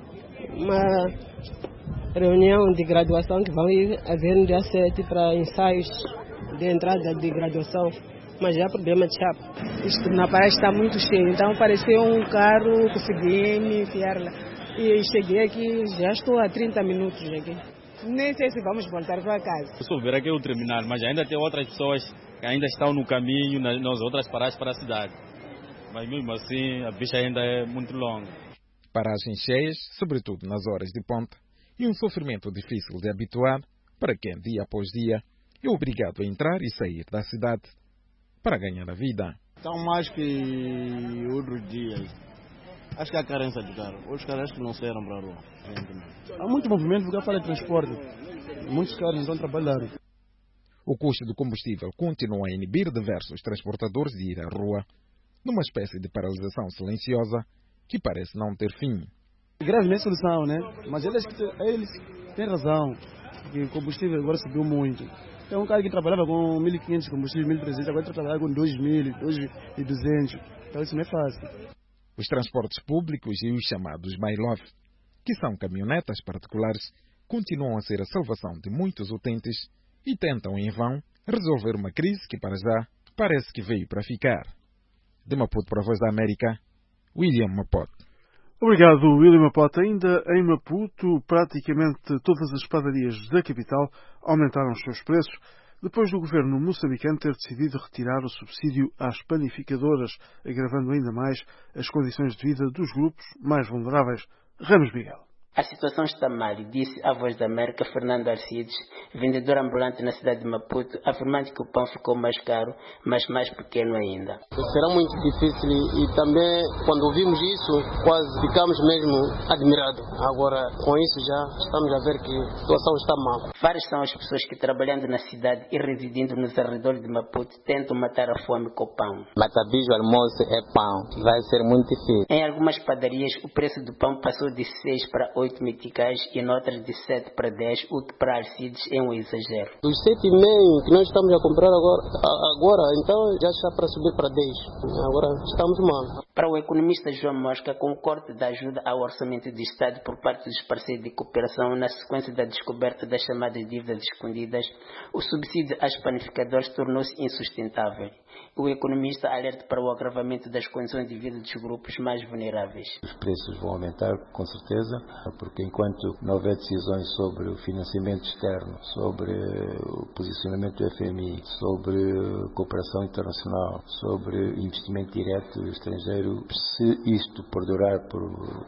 uma reunião de graduação que vão haver no dia 7 para ensaios de entrada de graduação. Mas já há problema de chapa. Isto na praia está muito cheio, então apareceu um carro, consegui me enfiar lá. E cheguei aqui, já estou há 30 minutos aqui. Nem sei se vamos voltar para casa. Eu só ver aqui o terminal, mas ainda tem outras pessoas que ainda estão no caminho, nas outras paragens para a cidade. Mas mesmo assim, a bicha ainda é muito longa. Paragens cheias, sobretudo nas horas de ponta, e um sofrimento difícil de habituar para quem, dia após dia, é obrigado a entrar e sair da cidade para ganhar a vida. Estão mais que outros dias. Acho que há carência de carro. Outros caras que não saíram para a rua. Há muito movimento porque eu falei de transporte. Muitos caras não estão trabalhando. O custo do combustível continua a inibir diversos transportadores de ir à rua, numa espécie de paralisação silenciosa que parece não ter fim. Greve não é solução, né? Mas eles têm razão, porque o combustível agora subiu muito. Tem um cara que trabalhava com 1.500 combustível, 1.300, agora está trabalhando com 2.000, 2.200. Então isso não é fácil. Os transportes públicos e os chamados Bailov, que são caminhonetas particulares, continuam a ser a salvação de muitos utentes e tentam, em vão, resolver uma crise que, para já, parece que veio para ficar. De Maputo para a Voz da América, William Mapote. Obrigado, William Mapote. Ainda em Maputo, praticamente todas as padarias da capital aumentaram os seus preços, depois do governo moçambicano ter decidido retirar o subsídio às panificadoras, agravando ainda mais as condições de vida dos grupos mais vulneráveis. Ramos Miguel. A situação está mal, disse a Voz da América Fernando Alcides, vendedor ambulante na cidade de Maputo, afirmando que o pão ficou mais caro, mas mais pequeno ainda. Será muito difícil e também, quando ouvimos isso, quase ficamos mesmo admirados. Agora, com isso já estamos a ver que a situação está mal. Várias são as pessoas que, trabalhando na cidade e residindo nos arredores de Maputo, tentam matar a fome com o pão. Matabijo, almoço é pão. Vai ser muito difícil. Em algumas padarias, o preço do pão passou de 6 para 8 meticais e noutras de 7 para 10, o que para Alcides é um exagero. Dos 7,5 que nós estamos a comprar agora, então já está para subir para 10. Agora estamos mal. Para o economista João Mosca, com o corte da ajuda ao orçamento do Estado por parte dos parceiros de cooperação na sequência da descoberta das chamadas dívidas escondidas, o subsídio às panificadoras tornou-se insustentável. O economista alerta para o agravamento das condições de vida dos grupos mais vulneráveis. Os preços vão aumentar, com certeza, porque enquanto não houver decisões sobre o financiamento externo, sobre o posicionamento do FMI, sobre cooperação internacional, sobre investimento direto estrangeiro, se isto perdurar por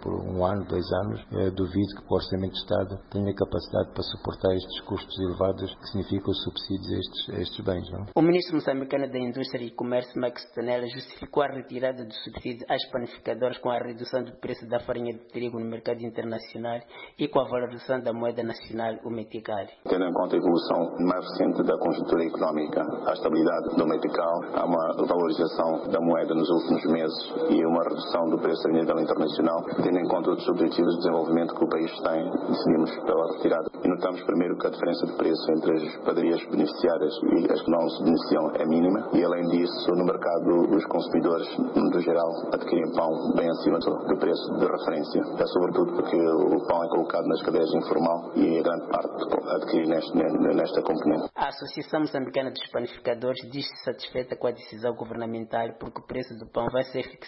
1 ano, 2 anos, duvido que o Orçamento de Estado tenha capacidade para suportar estes custos elevados que significam os subsídios a estes bens. Não? O ministro moçambicano da Indústria e Comércio, Max Tonela, justificou a retirada do subsídio às panificadoras com a redução do preço da farinha de trigo no mercado internacional e com a valorização da moeda nacional, o metical. Tendo em conta a evolução mais recente da conjuntura económica, a estabilidade do metical, há uma valorização da moeda nos últimos meses e uma redução do preço a nível internacional, tendo em conta os objetivos de desenvolvimento que o país tem, decidimos pela retirada. E notamos primeiro que a diferença de preço entre as padarias beneficiárias e as que não se beneficiam é mínima e, além disso, no mercado os consumidores, no geral, adquirem pão bem acima do preço de referência. É sobretudo porque o pão é colocado nas cadeias informal e a grande parte adquire nesta componente. A Associação Moçambicana dos Panificadores diz-se satisfeita com a decisão governamental porque o preço do pão vai ser fixado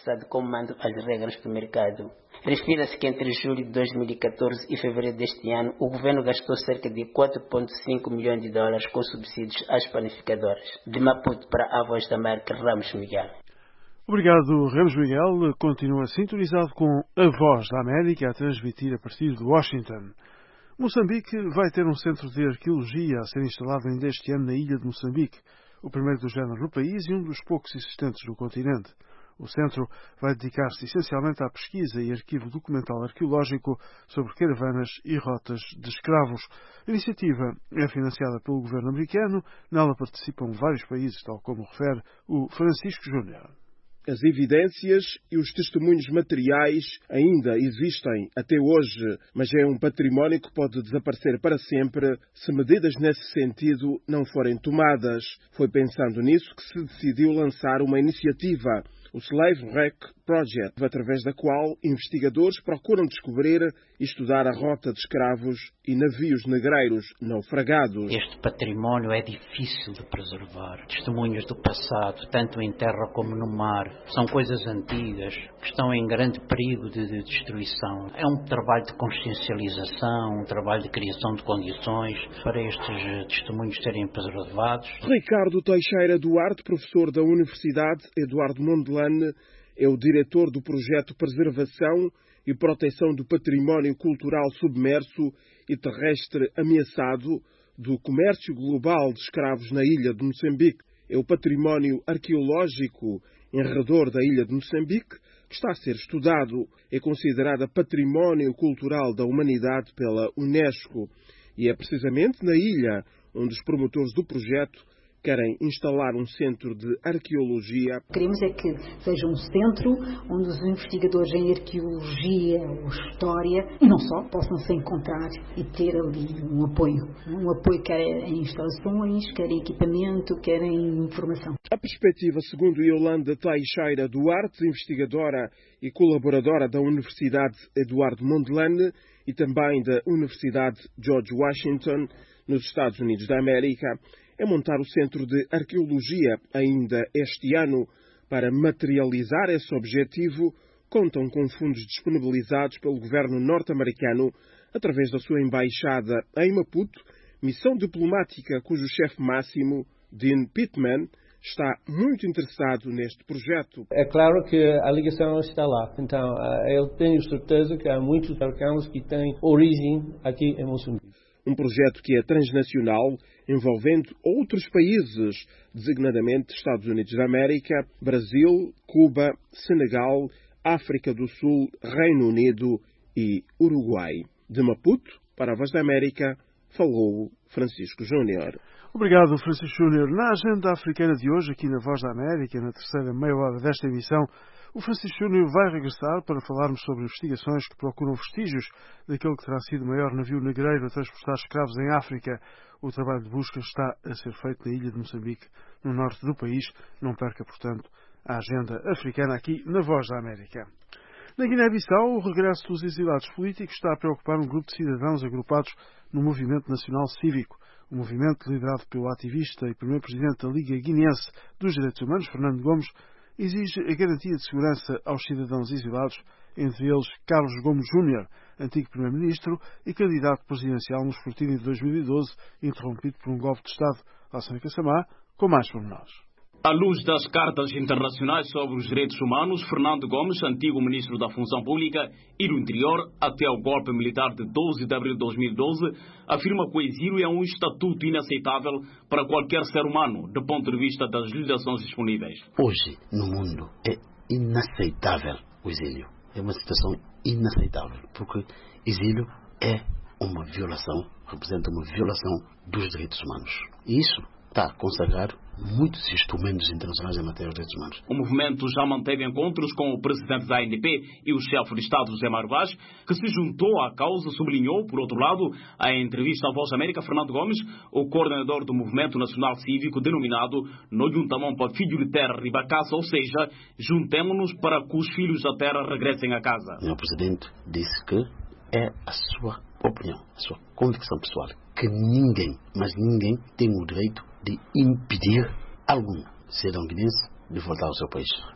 Estado comanda as regras do mercado. Refira-se que entre julho de 2014 e fevereiro deste ano, o governo gastou cerca de 4,5 milhões de dólares com subsídios às panificadoras. De Maputo para a Voz da América, Ramos Miguel. Obrigado, Ramos Miguel. Continua sintonizado com a Voz da América a transmitir a partir de Washington. Moçambique vai ter um centro de arqueologia a ser instalado ainda este ano na ilha de Moçambique, o primeiro do género no país e um dos poucos existentes no continente. O centro vai dedicar-se essencialmente à pesquisa e arquivo documental arqueológico sobre caravanas e rotas de escravos. A iniciativa é financiada pelo governo americano. Nela participam vários países, tal como refere o Francisco Júnior. As evidências e os testemunhos materiais ainda existem até hoje, mas é um património que pode desaparecer para sempre se medidas nesse sentido não forem tomadas. Foi pensando nisso que se decidiu lançar uma iniciativa, o Slave Wreck Project, através da qual investigadores procuram descobrir e estudar a rota de escravos e navios negreiros naufragados. Este património é difícil de preservar. Testemunhos do passado, tanto em terra como no mar, são coisas antigas que estão em grande perigo de destruição. É um trabalho de consciencialização, um trabalho de criação de condições para estes testemunhos serem preservados. Ricardo Teixeira Duarte, professor da Universidade Eduardo Mondlane, é o diretor do projeto Preservação e Proteção do Património Cultural Submerso e Terrestre Ameaçado do Comércio Global de Escravos na ilha de Moçambique. É o património arqueológico em redor da ilha de Moçambique que está a ser estudado. É considerada Património Cultural da Humanidade pela Unesco e é precisamente na ilha onde os promotores do projeto querem instalar um centro de arqueologia. Queremos é que seja um centro onde os investigadores em arqueologia ou história, e não só, possam se encontrar e ter ali um apoio quer em instalações, quer em equipamento, quer em informação. A perspectiva, segundo Yolanda Teixeira Duarte, investigadora e colaboradora da Universidade Eduardo Mondlane e também da Universidade George Washington, nos Estados Unidos da América, é montar o Centro de Arqueologia ainda este ano. Para materializar esse objetivo, contam com fundos disponibilizados pelo governo norte-americano através da sua embaixada em Maputo, missão diplomática cujo chefe máximo, Dean Pittman, está muito interessado neste projeto. É claro que a ligação está lá. Então, eu tenho certeza que há muitos americanos que têm origem aqui em Moçambique. Um projeto que é transnacional, envolvendo outros países, designadamente Estados Unidos da América, Brasil, Cuba, Senegal, África do Sul, Reino Unido e Uruguai. De Maputo, para a Voz da América, falou Francisco Júnior. Obrigado, Francisco Júnior. Na agenda africana de hoje, aqui na Voz da América, na terceira meia hora desta emissão, o Francisco Júnior vai regressar para falarmos sobre investigações que procuram vestígios daquele que terá sido o maior navio negreiro a transportar escravos em África. O trabalho de busca está a ser feito na ilha de Moçambique, no norte do país. Não perca, portanto, a agenda africana aqui na Voz da América. Na Guiné-Bissau, o regresso dos exilados políticos está a preocupar um grupo de cidadãos agrupados no Movimento Nacional Cívico. O movimento, liderado pelo ativista e primeiro presidente da Liga Guineense dos Direitos Humanos, Fernando Gomes, exige a garantia de segurança aos cidadãos exilados, entre eles Carlos Gomes Júnior, antigo primeiro-ministro e candidato presidencial no escrutínio de 2012, interrompido por um golpe de Estado. Lassana Kassamá, com mais pormenores. À luz das cartas internacionais sobre os direitos humanos, Fernando Gomes, antigo ministro da Função Pública e do Interior, até o golpe militar de 12 de abril de 2012, afirma que o exílio é um estatuto inaceitável para qualquer ser humano, do ponto de vista das legislações disponíveis. Hoje, no mundo, é inaceitável o exílio. É uma situação inaceitável, porque exílio é uma violação, representa uma violação dos direitos humanos. E isso está a consagrar muitos instrumentos internacionais em matéria de direitos humanos. O movimento já manteve encontros com o presidente da ANP e o chefe de Estado, José Mário Vaz, que se juntou à causa, sublinhou, por outro lado, em entrevista à Voz da América, Fernando Gomes, o coordenador do Movimento Nacional Cívico, denominado No Juntamão para Filho de Terra e Casa, ou seja, juntemo-nos para que os filhos da terra regressem a casa. O presidente disse que é a sua opinião, a sua convicção pessoal, que ninguém, mas ninguém, tem o direito de impedir algum cidadão guinense de voltar ao seu país.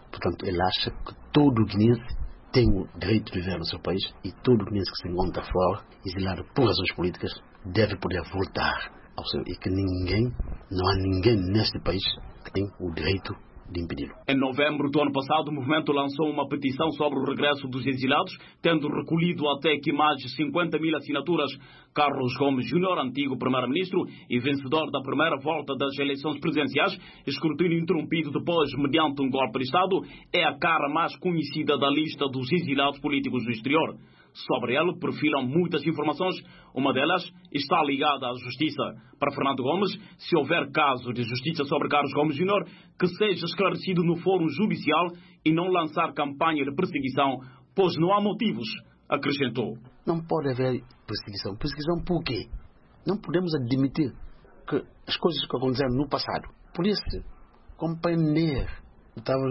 Portanto, ele acha que todo guineense tem o direito de viver no seu país e todo guineense que se encontra fora, exilado por razões políticas, deve poder voltar ao seu, e que não há ninguém neste país que tem o direito de impedi-lo. Em novembro do ano passado, o movimento lançou uma petição sobre o regresso dos exilados, tendo recolhido até aqui mais de 50 mil assinaturas. Carlos Gomes Júnior, antigo primeiro-ministro e vencedor da primeira volta das eleições presidenciais, escrutínio interrompido depois mediante um golpe de Estado, é a cara mais conhecida da lista dos exilados políticos do exterior. Sobre ele perfilam muitas informações, uma delas está ligada à justiça. Para Fernando Gomes, se houver caso de justiça sobre Carlos Gomes Júnior, que seja esclarecido no fórum judicial e não lançar campanha de perseguição, pois não há motivos, acrescentou. Não pode haver perseguição. Perseguição por quê? Não podemos admitir que as coisas que aconteceram no passado, por isso compreender, estava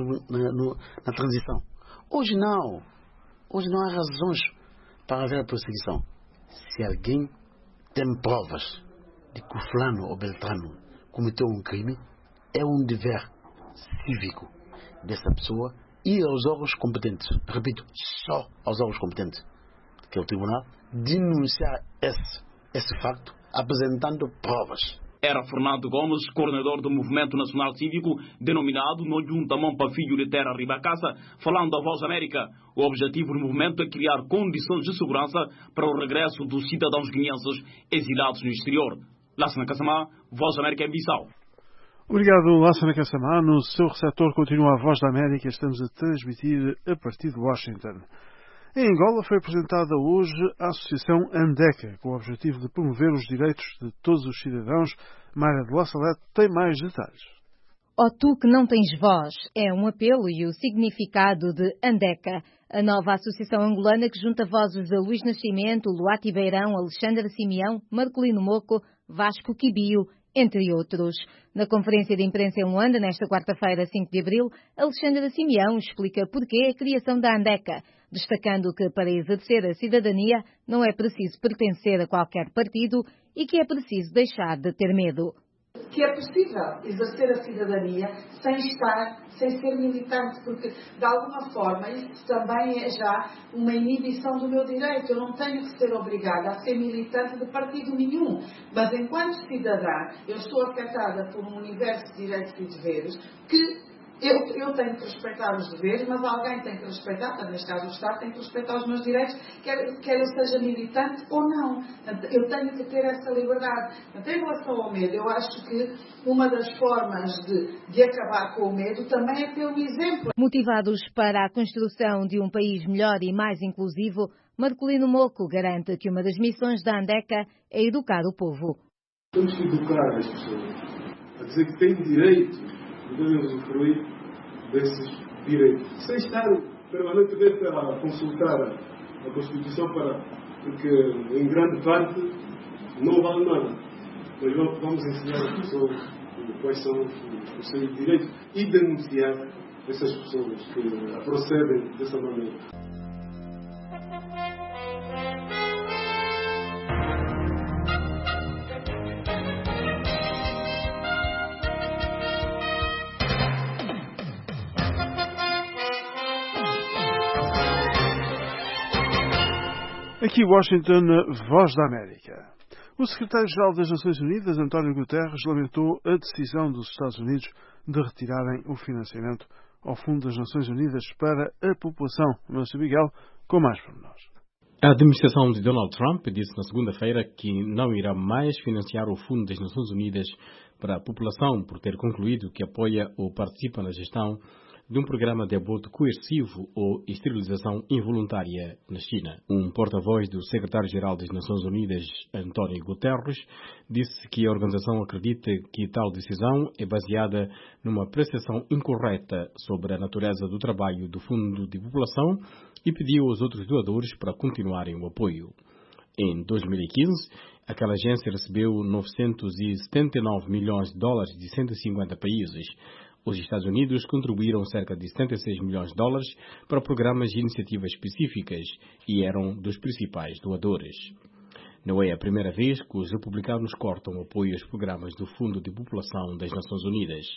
na transição. Hoje não há razões para haver perseguição. Se alguém tem provas de que o fulano ou beltrano cometeu um crime, é um dever cívico dessa pessoa ir aos órgãos competentes, repito, só aos órgãos competentes, que é o tribunal, denunciar esse facto, apresentando provas. Era Fernando Gomes, coordenador do Movimento Nacional Cívico, denominado No Juntamão para Filho de Terra Ribacasa, falando à Voz América. O objetivo do movimento é criar condições de segurança para o regresso dos cidadãos guineenses exilados no exterior. Lassana Kassamá, Voz América em Bissau. Obrigado, Lassana Kassamá. No seu receptor continua a Voz da América. Estamos a transmitir a partir de Washington. Em Angola foi apresentada hoje a Associação Andeca, com o objetivo de promover os direitos de todos os cidadãos. Mayra de La Salete tem mais detalhes. Ó tu que não tens voz, é um apelo e o significado de Andeca, a nova associação angolana que junta vozes de Luís Nascimento, Luati Beirão, Alexandre Simeão, Marcolino Moco, Vasco Quibio, entre outros. Na conferência de imprensa em Luanda, nesta quarta-feira, 5 de abril, Alexandre Simeão explica porquê a criação da Andeca, destacando que para exercer a cidadania não é preciso pertencer a qualquer partido e que é preciso deixar de ter medo. Que é possível exercer a cidadania sem ser militante, porque de alguma forma isso também é já uma inibição do meu direito. Eu não tenho que ser obrigada a ser militante de partido nenhum, mas enquanto cidadã eu estou afetada por um universo de direitos e deveres que eu tenho que respeitar os deveres, mas alguém tem que respeitar, neste caso o Estado tem que respeitar os meus direitos, quer eu seja militante ou não. Eu tenho que ter essa liberdade. Em relação ao medo, eu acho que uma das formas de acabar com o medo também é pelo exemplo. Motivados para a construção de um país melhor e mais inclusivo, Marcolino Moco garante que uma das missões da Andeca é educar o povo. Temos que educar as pessoas a dizer que têm direito, devem usufruir desses direitos, sem estar permanentemente a consultar a Constituição, porque em grande parte não vale nada. Mas vamos ensinar as pessoas quais são os seus direitos e denunciar essas pessoas que procedem dessa maneira. Aqui Washington, Voz da América. O secretário-geral das Nações Unidas, António Guterres, lamentou a decisão dos Estados Unidos de retirarem o financiamento ao Fundo das Nações Unidas para a população. Márcio Miguel, com mais pormenores. A administração de Donald Trump disse na segunda-feira que não irá mais financiar o Fundo das Nações Unidas para a população por ter concluído que apoia ou participa na gestão de um programa de aborto coercivo ou esterilização involuntária na China. Um porta-voz do secretário-geral das Nações Unidas, António Guterres, disse que a organização acredita que tal decisão é baseada numa percepção incorreta sobre a natureza do trabalho do Fundo de População e pediu aos outros doadores para continuarem o apoio. Em 2015, aquela agência recebeu 979 milhões de dólares de 150 países. Os Estados Unidos contribuíram cerca de 76 milhões de dólares para programas e iniciativas específicas e eram dos principais doadores. Não é a primeira vez que os republicanos cortam o apoio aos programas do Fundo de População das Nações Unidas.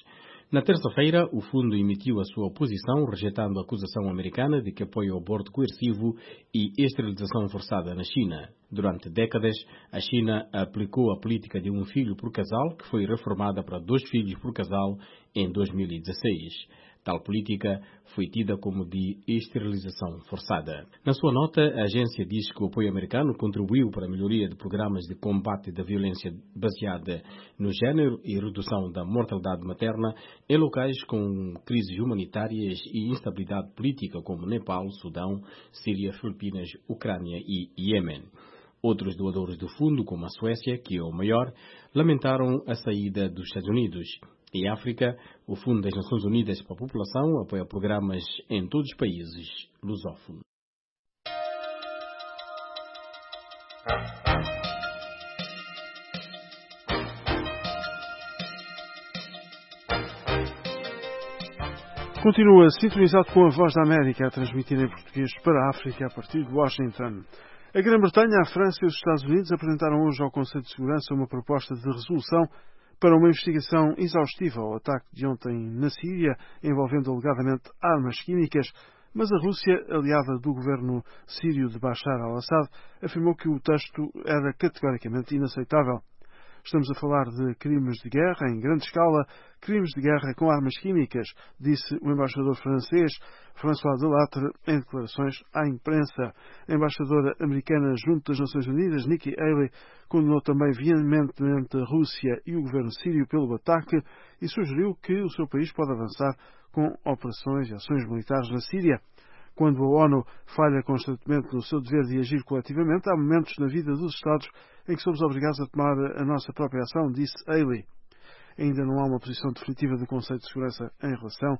Na terça-feira, o fundo emitiu a sua posição, rejeitando a acusação americana de que apoia o aborto coercivo e esterilização forçada na China. Durante décadas, a China aplicou a política de um filho por casal, que foi reformada para 2 filhos por casal em 2016. Tal política foi tida como de esterilização forçada. Na sua nota, a agência diz que o apoio americano contribuiu para a melhoria de programas de combate da violência baseada no género e redução da mortalidade materna em locais com crises humanitárias e instabilidade política como Nepal, Sudão, Síria, Filipinas, Ucrânia e Iêmen. Outros doadores do fundo, como a Suécia, que é o maior, lamentaram a saída dos Estados Unidos. Em África, o Fundo das Nações Unidas para a População apoia programas em todos os países lusófonos. Continua sintonizado com a Voz da América, a transmitir em português para a África a partir de Washington. A Grã-Bretanha, a França e os Estados Unidos apresentaram hoje ao Conselho de Segurança uma proposta de resolução para uma investigação exaustiva ao ataque de ontem na Síria, envolvendo alegadamente armas químicas, mas a Rússia, aliada do governo sírio de Bashar al-Assad, afirmou que o texto era categoricamente inaceitável. Estamos a falar de crimes de guerra em grande escala, crimes de guerra com armas químicas, disse o embaixador francês François Delattre em declarações à imprensa. A embaixadora americana junto das Nações Unidas, Nikki Haley, condenou também veementemente a Rússia e o governo sírio pelo ataque e sugeriu que o seu país pode avançar com operações e ações militares na Síria. Quando a ONU falha constantemente no seu dever de agir coletivamente, há momentos na vida dos Estados em que somos obrigados a tomar a nossa própria ação, disse Haley. Ainda não há uma posição definitiva do Conselho de Segurança em relação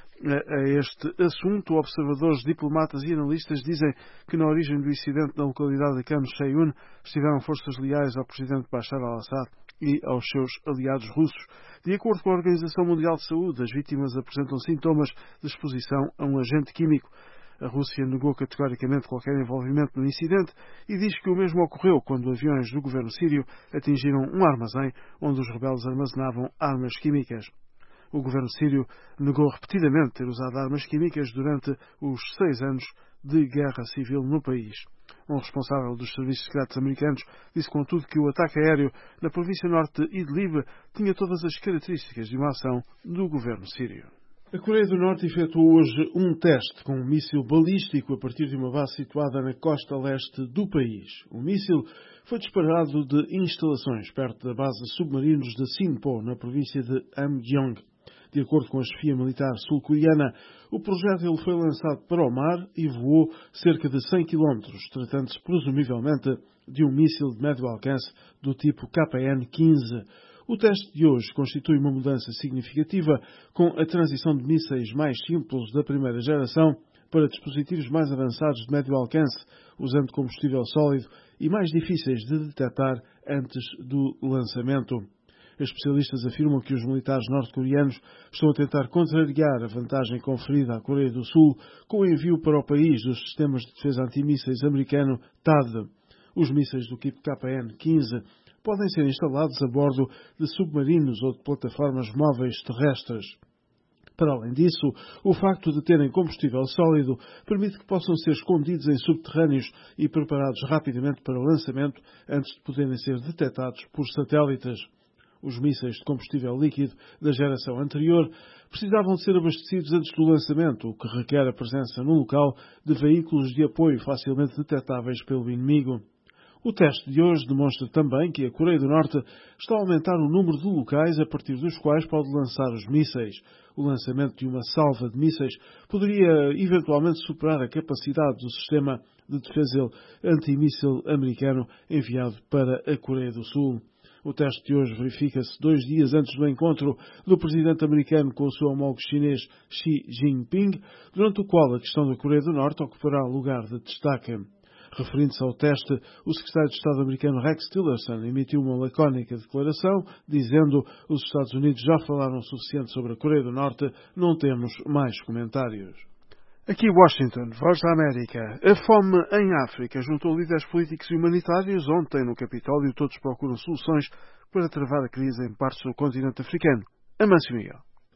a este assunto. Observadores, diplomatas e analistas dizem que na origem do incidente na localidade de Khan Sheikhoun estiveram forças leais ao presidente Bashar al-Assad e aos seus aliados russos. De acordo com a Organização Mundial de Saúde, as vítimas apresentam sintomas de exposição a um agente químico. A Rússia negou categoricamente qualquer envolvimento no incidente e diz que o mesmo ocorreu quando aviões do governo sírio atingiram um armazém onde os rebeldes armazenavam armas químicas. O governo sírio negou repetidamente ter usado armas químicas durante os 6 anos de guerra civil no país. Um responsável dos serviços secretos americanos disse, contudo, que o ataque aéreo na província norte de Idlib tinha todas as características de uma ação do governo sírio. A Coreia do Norte efetuou hoje um teste com um míssil balístico a partir de uma base situada na costa leste do país. O míssil foi disparado de instalações perto da base de submarinos de Sinpo, na província de Hamgyong. De acordo com a chefia militar sul-coreana, o projétil foi lançado para o mar e voou cerca de 100 km, tratando-se presumivelmente de um míssil de médio alcance do tipo KN-15. O teste de hoje constitui uma mudança significativa com a transição de mísseis mais simples da primeira geração para dispositivos mais avançados de médio alcance, usando combustível sólido e mais difíceis de detectar antes do lançamento. Especialistas afirmam que os militares norte-coreanos estão a tentar contrariar a vantagem conferida à Coreia do Sul com o envio para o país dos sistemas de defesa antimísseis americano THAAD. Os mísseis do tipo KN-15 podem ser instalados a bordo de submarinos ou de plataformas móveis terrestres. Para além disso, o facto de terem combustível sólido permite que possam ser escondidos em subterrâneos e preparados rapidamente para o lançamento antes de poderem ser detectados por satélites. Os mísseis de combustível líquido da geração anterior precisavam de ser abastecidos antes do lançamento, o que requer a presença no local de veículos de apoio facilmente detectáveis pelo inimigo. O teste de hoje demonstra também que a Coreia do Norte está a aumentar o número de locais a partir dos quais pode lançar os mísseis. O lançamento de uma salva de mísseis poderia eventualmente superar a capacidade do sistema de defesa antimíssil americano enviado para a Coreia do Sul. O teste de hoje verifica-se 2 dias antes do encontro do presidente americano com o seu homólogo chinês Xi Jinping, durante o qual a questão da Coreia do Norte ocupará lugar de destaque. Referindo-se ao teste, o secretário de Estado americano Rex Tillerson emitiu uma lacónica declaração, dizendo que os Estados Unidos já falaram o suficiente sobre a Coreia do Norte, não temos mais comentários. Aqui Washington, Voz da América. A fome em África juntou líderes políticos e humanitários ontem no Capitólio. Todos procuram soluções para travar a crise em partes do continente africano. Amâncio Miguel.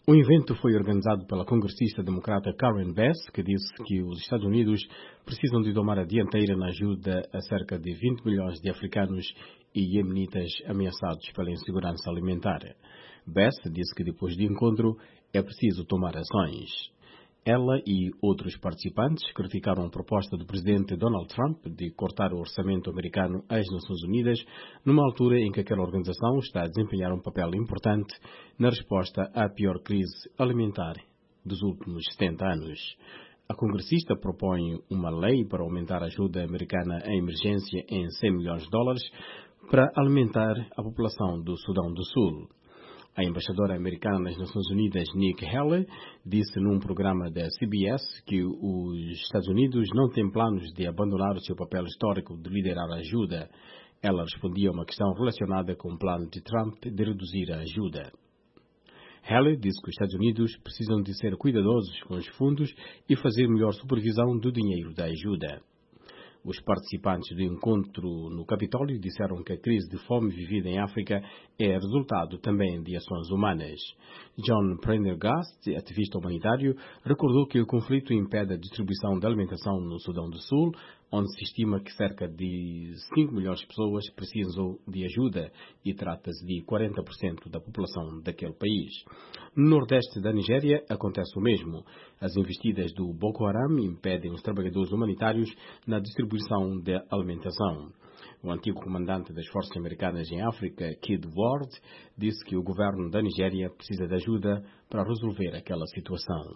O evento foi organizado pela congressista democrata Karen Bass, que disse que os Estados Unidos precisam de tomar a dianteira na ajuda a cerca de 20 milhões de africanos e iemenitas ameaçados pela insegurança alimentar. Bass disse que depois do encontro é preciso tomar ações. Ela e outros participantes criticaram a proposta do presidente Donald Trump de cortar o orçamento americano às Nações Unidas, numa altura em que aquela organização está a desempenhar um papel importante na resposta à pior crise alimentar dos últimos 70 anos. A congressista propõe uma lei para aumentar a ajuda americana em emergência em $100 milhões para alimentar a população do Sudão do Sul. A embaixadora americana nas Nações Unidas, Nikki Haley, disse num programa da CBS que os Estados Unidos não têm planos de abandonar o seu papel histórico de liderar a ajuda. Ela respondia a uma questão relacionada com o plano de Trump de reduzir a ajuda. Haley disse que os Estados Unidos precisam de ser cuidadosos com os fundos e fazer melhor supervisão do dinheiro da ajuda. Os participantes do encontro no Capitólio disseram que a crise de fome vivida em África é resultado também de ações humanas. John Prendergast, ativista humanitário, recordou que o conflito impede a distribuição de alimentação no Sudão do Sul, onde se estima que cerca de 5 milhões de pessoas precisam de ajuda e trata-se de 40% da população daquele país. No nordeste da Nigéria acontece o mesmo. As investidas do Boko Haram impedem os trabalhadores humanitários na distribuição de alimentação. O antigo comandante das forças americanas em África, Kid Ward, disse que o governo da Nigéria precisa de ajuda para resolver aquela situação.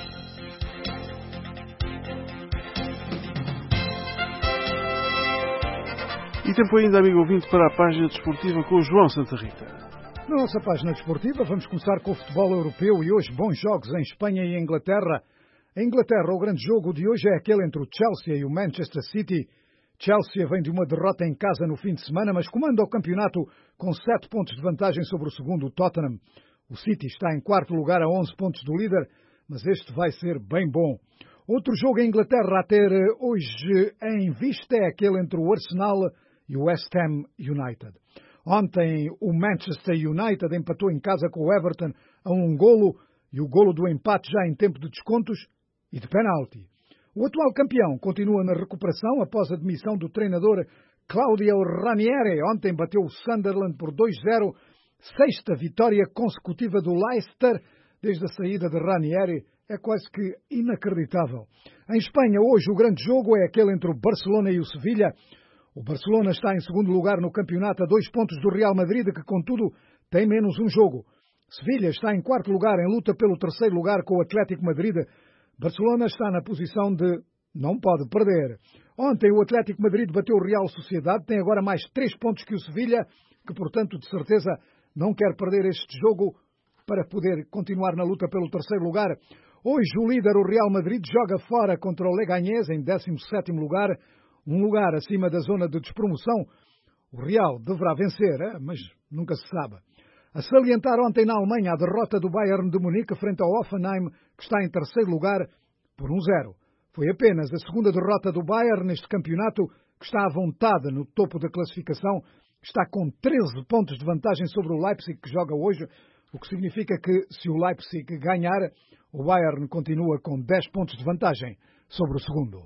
E tempo ainda, amigo ouvinte, para a página desportiva com o João Santa Rita. Na nossa página desportiva vamos começar com o futebol europeu e hoje bons jogos em Espanha e Inglaterra. Em Inglaterra, o grande jogo de hoje é aquele entre o Chelsea e o Manchester City. Chelsea vem de uma derrota em casa no fim de semana, mas comanda o campeonato com 7 pontos de vantagem sobre o segundo, o Tottenham. O City está em quarto lugar a 11 pontos do líder, mas este vai ser bem bom. Outro jogo em Inglaterra a ter hoje em vista é aquele entre o Arsenal e o West Ham United. Ontem o Manchester United empatou em casa com o Everton a 1-golo e o golo do empate já em tempo de descontos e de penalti. O atual campeão continua na recuperação após a demissão do treinador Claudio Ranieri. Ontem bateu o Sunderland por 2-0, sexta vitória consecutiva do Leicester desde a saída de Ranieri. É quase que inacreditável. Em Espanha, hoje o grande jogo é aquele entre o Barcelona e o Sevilha. O Barcelona está em segundo lugar no campeonato a 2 pontos do Real Madrid, que contudo tem menos um jogo. Sevilha está em quarto lugar em luta pelo terceiro lugar com o Atlético Madrid. Barcelona está na posição de não pode perder. Ontem o Atlético Madrid bateu o Real Sociedade, tem agora mais 3 pontos que o Sevilha, que portanto de certeza não quer perder este jogo para poder continuar na luta pelo terceiro lugar. Hoje o líder, o Real Madrid, joga fora contra o Leganés em 17º lugar, um lugar acima da zona de despromoção. O Real deverá vencer, mas nunca se sabe. A salientar ontem na Alemanha a derrota do Bayern de Munique frente ao Hoffenheim, que está em terceiro lugar por 1-0. Foi apenas a segunda derrota do Bayern neste campeonato, que está à vontade no topo da classificação. Está com 13 pontos de vantagem sobre o Leipzig, que joga hoje, o que significa que, se o Leipzig ganhar, o Bayern continua com 10 pontos de vantagem sobre o segundo.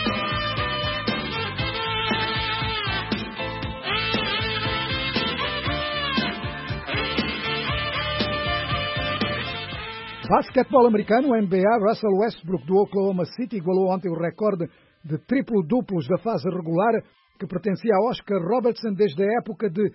Basquetebol americano, NBA, Russell Westbrook do Oklahoma City igualou ontem o recorde de triplo-duplos da fase regular que pertencia a Oscar Robertson desde a época de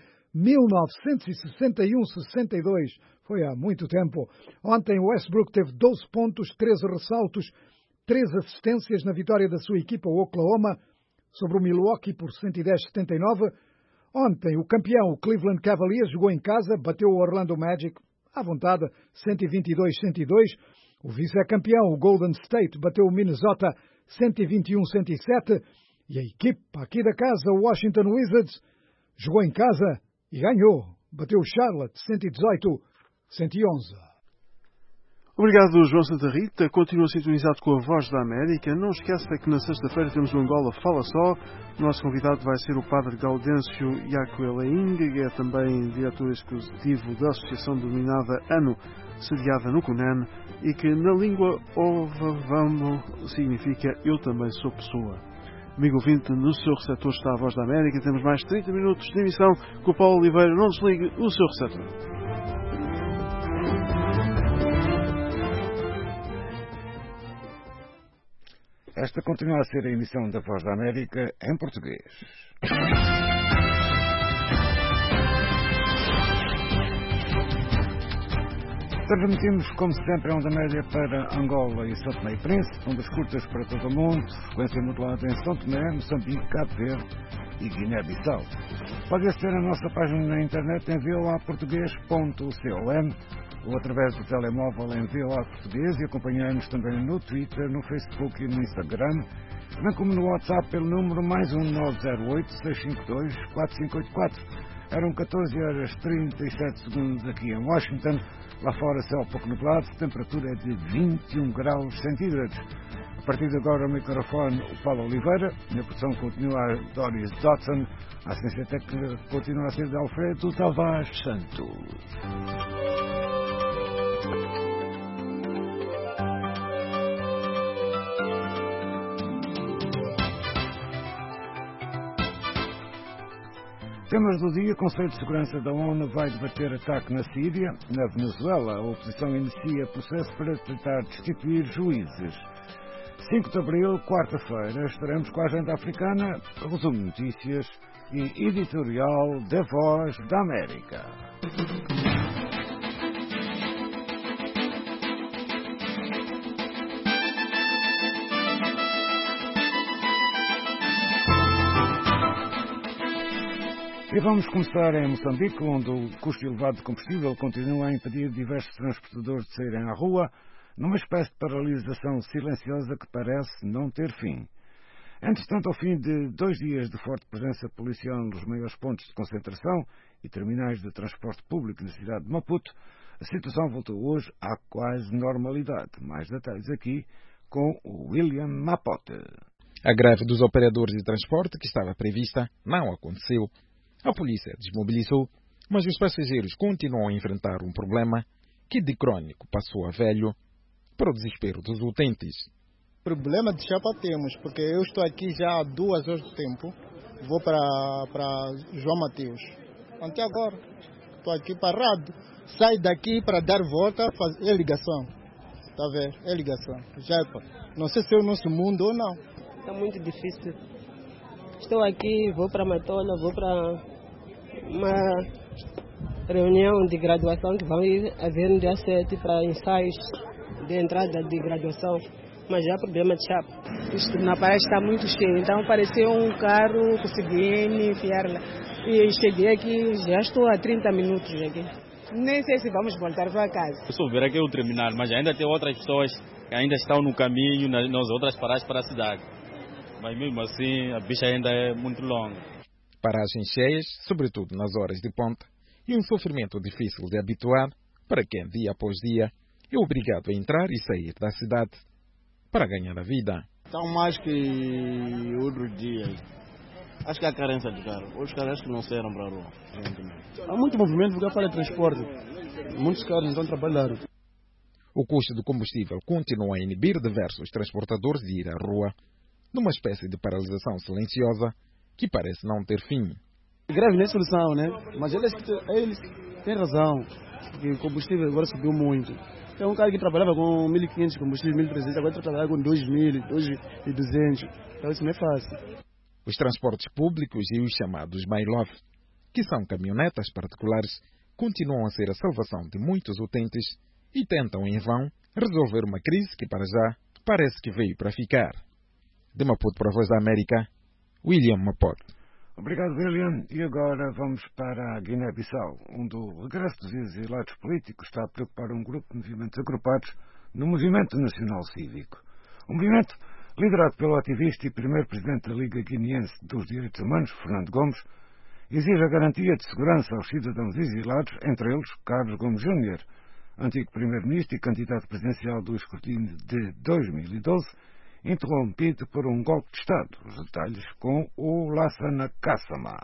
1961-62. Foi há muito tempo. Ontem Westbrook teve 12 pontos, 13 ressaltos, 3 assistências na vitória da sua equipa, o Oklahoma, sobre o Milwaukee por 110-79. Ontem o campeão, o Cleveland Cavaliers, jogou em casa, bateu o Orlando Magic à vontade, 122-102. O vice-campeão, o Golden State, bateu o Minnesota 121-107. E a equipa aqui da casa, o Washington Wizards, jogou em casa e ganhou. Bateu o Charlotte 118-111. Obrigado, João Santa Rita. Continua sintonizado com a Voz da América. Não esqueça que na sexta-feira temos o Angola Fala Só. O nosso convidado vai ser o Padre Gaudêncio Yacueleing, que é também diretor executivo da Associação denominada ANO, sediada no Cunene, e que na língua Ovavamo significa Eu Também Sou Pessoa. Amigo ouvinte, no seu receptor está a Voz da América. Temos mais 30 minutos de emissão com o Paulo Oliveira. Não desligue o seu receptor. Esta continua a ser a emissão da Voz da América em português. Transmitimos, como sempre, a onda média para Angola e São Tomé e Príncipe, ondas curtas para todo o mundo, frequência modulada em São Tomé, Moçambique, Cabo Verde e Guiné-Bissau. Pode aceder à nossa página na internet em voaportugues.com ou através do telemóvel em VOA Português e acompanhar-nos também no Twitter, no Facebook e no Instagram, bem como no WhatsApp pelo número +1 908 652 4584. Eram 14h37 aqui em Washington. Lá fora céu pouco nublado, temperatura é de 21 graus centígrados. A partir de agora o microfone o Paulo Oliveira, na produção continua a Doris Dodson, a assistência técnica continua a ser de Alfredo Tavares Santos. Temas do dia: Conselho de Segurança da ONU vai debater ataque na Síria. Na Venezuela, a oposição inicia processo para tentar destituir juízes. 5 de abril, quarta-feira, estaremos com a agenda africana, resumo de notícias e editorial da Voz da América. E vamos começar em Moçambique, onde o custo elevado de combustível continua a impedir diversos transportadores de saírem à rua, numa espécie de paralisação silenciosa que parece não ter fim. Entretanto, ao fim de 2 dias de forte presença policial nos maiores pontos de concentração e terminais de transporte público na cidade de Maputo, a situação voltou hoje à quase normalidade. Mais detalhes aqui com o William Mapote. A greve dos operadores de transporte que estava prevista não aconteceu. A polícia desmobilizou, mas os passageiros continuam a enfrentar um problema que de crônico passou a velho, para o desespero dos utentes. Problema de chapa temos, porque eu estou aqui já há 2 horas de tempo, vou para João Mateus. Até agora, estou aqui parado. Saio daqui para dar volta, fazer ligação. Está a ver? É ligação. Já, não sei se é o nosso mundo ou não. Está muito difícil. Estou aqui, vou para Matola, vou para uma reunião de graduação que vão haver no dia 7 para ensaios de entrada de graduação, mas já há problema de chapa. Isto na praia está muito cheio, então apareceu um carro, consegui me enfiar lá. E cheguei aqui, já estou há 30 minutos aqui. Nem sei se vamos voltar para casa. Eu só ver aqui o terminal, mas ainda tem outras pessoas que ainda estão no caminho, nas outras paragens para a cidade. Mas mesmo assim, a bicha ainda é muito longa. Paragens cheias, sobretudo nas horas de ponta, e um sofrimento difícil de habituar para quem, dia após dia, é obrigado a entrar e sair da cidade para ganhar a vida. Estão mais que outros dias. Acho que há carência de carro. Os caras que não saíram para a rua. Há muito movimento porque para transporte. Muitos carros não estão trabalhando. O custo do combustível continua a inibir diversos transportadores de ir à rua, numa espécie de paralisação silenciosa que parece não ter fim. Greve não é solução, né? Mas eles têm razão, porque o combustível agora subiu muito. Tem um cara que trabalhava com 1.500 de combustível, 1.300, agora está trabalhando com 2.000, 2.200. Então isso não é fácil. Os transportes públicos e os chamados Bailov, que são caminhonetas particulares, continuam a ser a salvação de muitos utentes e tentam em vão resolver uma crise que para já parece que veio para ficar. De Maputo para a Voz da América, William Mapote. Obrigado, William. E agora vamos para a Guiné-Bissau, onde o regresso dos exilados políticos está a preocupar um grupo de movimentos agrupados no Movimento Nacional Cívico. Um movimento liderado pelo ativista e primeiro presidente da Liga Guineense dos Direitos Humanos, Fernando Gomes, exige a garantia de segurança aos cidadãos exilados, entre eles Carlos Gomes Júnior, antigo primeiro-ministro e candidato presidencial do escrutínio de 2012, interrompido por um golpe de Estado. Os detalhes com o Lassana Kassama.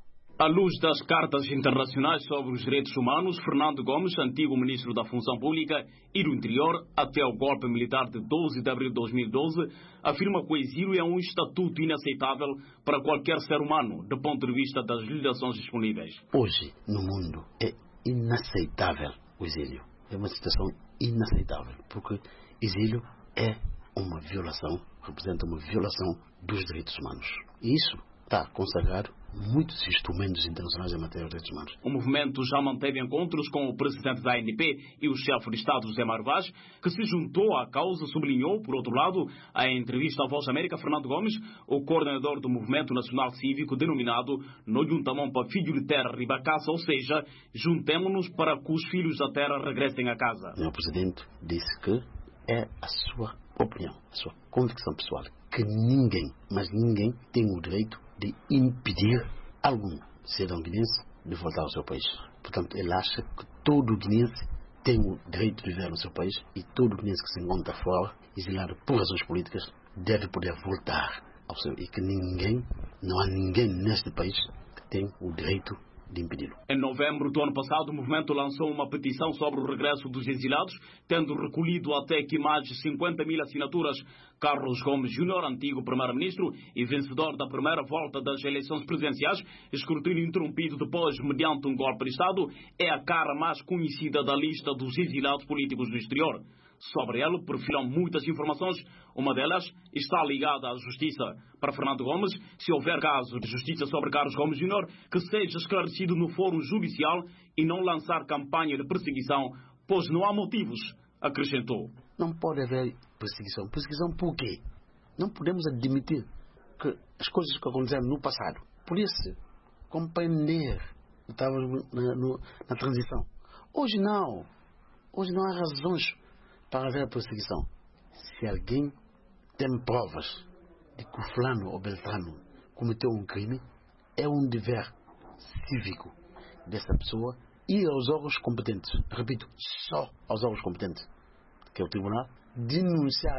À luz das cartas internacionais sobre os direitos humanos, Fernando Gomes, antigo ministro da Função Pública e do Interior, até o golpe militar de 12 de abril de 2012, afirma que o exílio é um estatuto inaceitável para qualquer ser humano, do ponto de vista das legislações disponíveis. Hoje, no mundo, é inaceitável o exílio. É uma situação inaceitável, porque exílio é uma violação, representa uma violação dos direitos humanos. E isso está consagrado muitos instrumentos internacionais em matéria de direitos humanos. O movimento já manteve encontros com o presidente da ANP e o chefe de Estado, José Mário Vaz, que se juntou à causa, sublinhou, por outro lado, a entrevista à Voz da América, Fernando Gomes, o coordenador do Movimento Nacional Cívico, denominado No Juntamão para Filho de Terra Ribacaça, ou seja, juntemo-nos para que os filhos da terra regressem a casa. O presidente disse que é a sua opinião, a sua convicção pessoal, que ninguém, mas ninguém, tem o direito de impedir algum cidadão guinense de voltar ao seu país. Portanto, ele acha que todo guinense tem o direito de viver no seu país e todo guinense que se encontra fora, exilado por razões políticas, deve poder voltar ao seu. E que ninguém, não há ninguém neste país que tem o direito de impedi-lo. Em novembro do ano passado, o movimento lançou uma petição sobre o regresso dos exilados, tendo recolhido até aqui mais de 50 mil assinaturas. Carlos Gomes Júnior, antigo primeiro-ministro e vencedor da primeira volta das eleições presidenciais, escrutínio interrompido depois mediante um golpe de Estado, é a cara mais conhecida da lista dos exilados políticos do exterior. Sobre ele perfilam muitas informações. Uma delas está ligada à justiça. Para Fernando Gomes, se houver caso de justiça sobre Carlos Gomes Júnior, que seja esclarecido no fórum judicial e não lançar campanha de perseguição, pois não há motivos, acrescentou. Não pode haver perseguição. Perseguição por quê? Não podemos admitir que as coisas que aconteceram no passado, por isso, compreender, estávamos na transição. Hoje não há razões para haver perseguição. Se alguém tem provas de que o fulano ou beltrano cometeu um crime, é um dever cívico dessa pessoa ir aos órgãos competentes, repito, só aos órgãos competentes, que é o tribunal, denunciar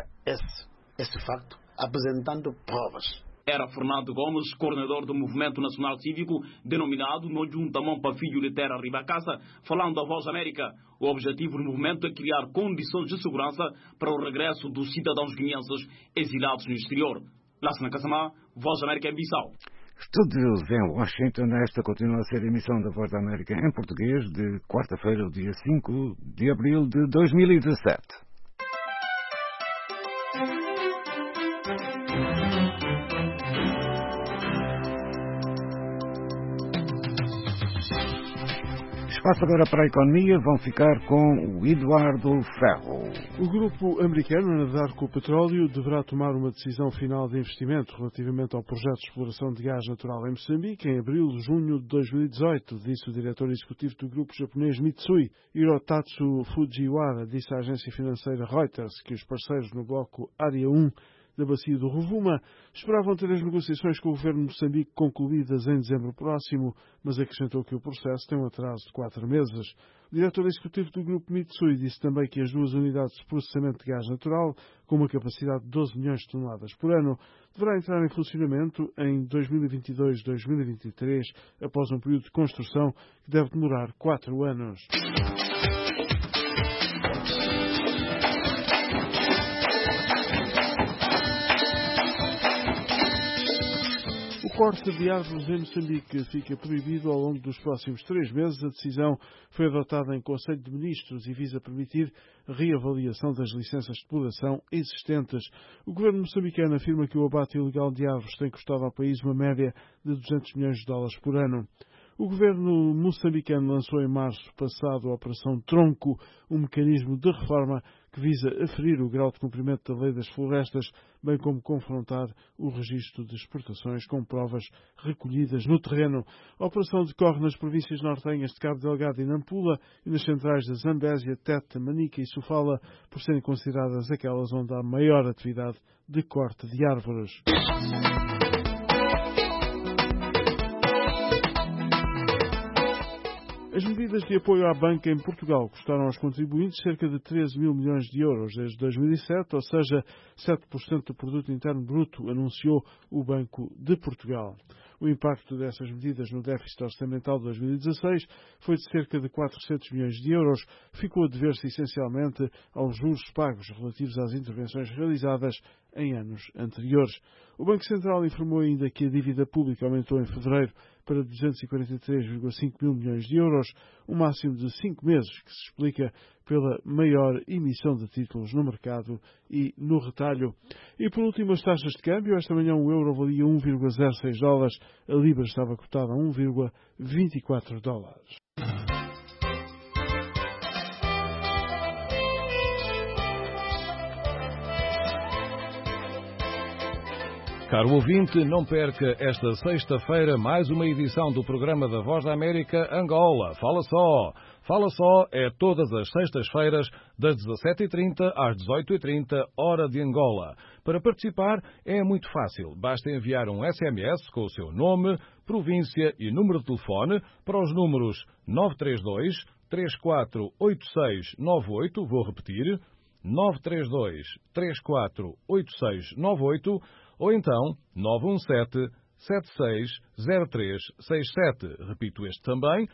esse facto, apresentando provas. Era Fernando Gomes, coordenador do Movimento Nacional Cívico, denominado No Juntamão para Filho de Terra Ribacaça, falando à Voz América. O objetivo do movimento é criar condições de segurança para o regresso dos cidadãos guineenses exilados no exterior. Lassana Kassama, Voz América em Bissau. Estúdios em Washington, esta continua a ser a emissão da Voz da América em português de quarta-feira, dia 5 de abril de 2017. Espaço agora para a economia, vão ficar com o Eduardo Ferro. O grupo americano, a nadar com o petróleo, deverá tomar uma decisão final de investimento relativamente ao projeto de exploração de gás natural em Moçambique em abril-junho de 2018, disse o diretor executivo do grupo japonês Mitsui. Hirotatsu Fujiwara disse à agência financeira Reuters que os parceiros no bloco Área 1 da bacia do Rovuma esperavam ter as negociações com o governo de Moçambique concluídas em dezembro próximo, mas acrescentou que o processo tem um atraso de 4 meses. O diretor executivo do grupo Mitsui disse também que as duas unidades de processamento de gás natural, com uma capacidade de 12 milhões de toneladas por ano, deverá entrar em funcionamento em 2022-2023, após um período de construção que deve demorar 4 anos. O corte de árvores em Moçambique fica proibido ao longo dos próximos 3 meses. A decisão foi adotada em Conselho de Ministros e visa permitir a reavaliação das licenças de exploração existentes. O governo moçambicano afirma que o abate ilegal de árvores tem custado ao país uma média de 200 milhões de dólares por ano. O governo moçambicano lançou em março passado a Operação Tronco, um mecanismo de reforma que visa aferir o grau de cumprimento da lei das florestas, bem como confrontar o registro de exportações com provas recolhidas no terreno. A operação decorre nas províncias nortenhas de Cabo Delgado e Nampula e nas centrais de Zambésia, Tete, Manica e Sofala, por serem consideradas aquelas onde há maior atividade de corte de árvores. As medidas de apoio à banca em Portugal custaram aos contribuintes cerca de 13 mil milhões de euros desde 2007, ou seja, 7% do produto interno bruto, anunciou o Banco de Portugal. O impacto dessas medidas no déficit orçamental de 2016 foi de cerca de 400 milhões de euros, ficou a dever-se essencialmente aos juros pagos relativos às intervenções realizadas em anos anteriores. O Banco Central informou ainda que a dívida pública aumentou em fevereiro para 243,5 mil milhões de euros, um máximo de 5 meses, que se explica pela maior emissão de títulos no mercado e no retalho. E por último, as taxas de câmbio. Esta manhã o euro valia 1,06 dólares, a libra estava cotada a 1,24 dólares. Caro ouvinte, não perca esta sexta-feira mais uma edição do programa da Voz da América Angola. Fala só! Fala só é todas as sextas-feiras, das 17h30 às 18h30, hora de Angola. Para participar é muito fácil. Basta enviar um SMS com o seu nome, província e número de telefone para os números 932 348698, vou repetir, 932 348698, ou então 917-760367. Repito este também,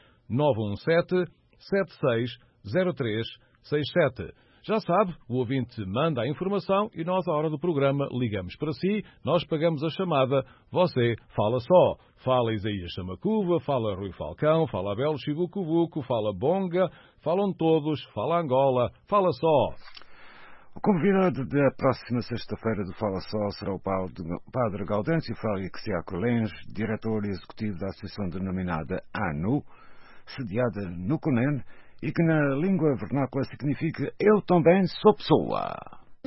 917-760367. Já sabe, o ouvinte manda a informação e nós, à hora do programa, ligamos para si, nós pagamos a chamada, você fala só. Fala Isaías Chamacuva, fala Rui Falcão, fala Abel Chibucuvuco, fala Bonga, falam todos, fala Angola, fala só. O convidado da próxima sexta-feira do Fala Só será o Padre Gaudêncio Félix Tiago Lens, diretor executivo da associação denominada ANU, sediada no Cunene, e que na língua vernácula significa Eu Também Sou Pessoa.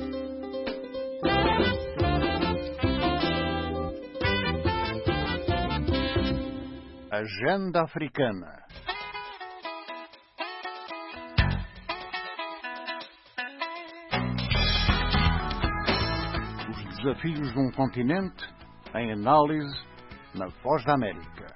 Agenda Africana. Desafios de um continente em análise na Voz da América.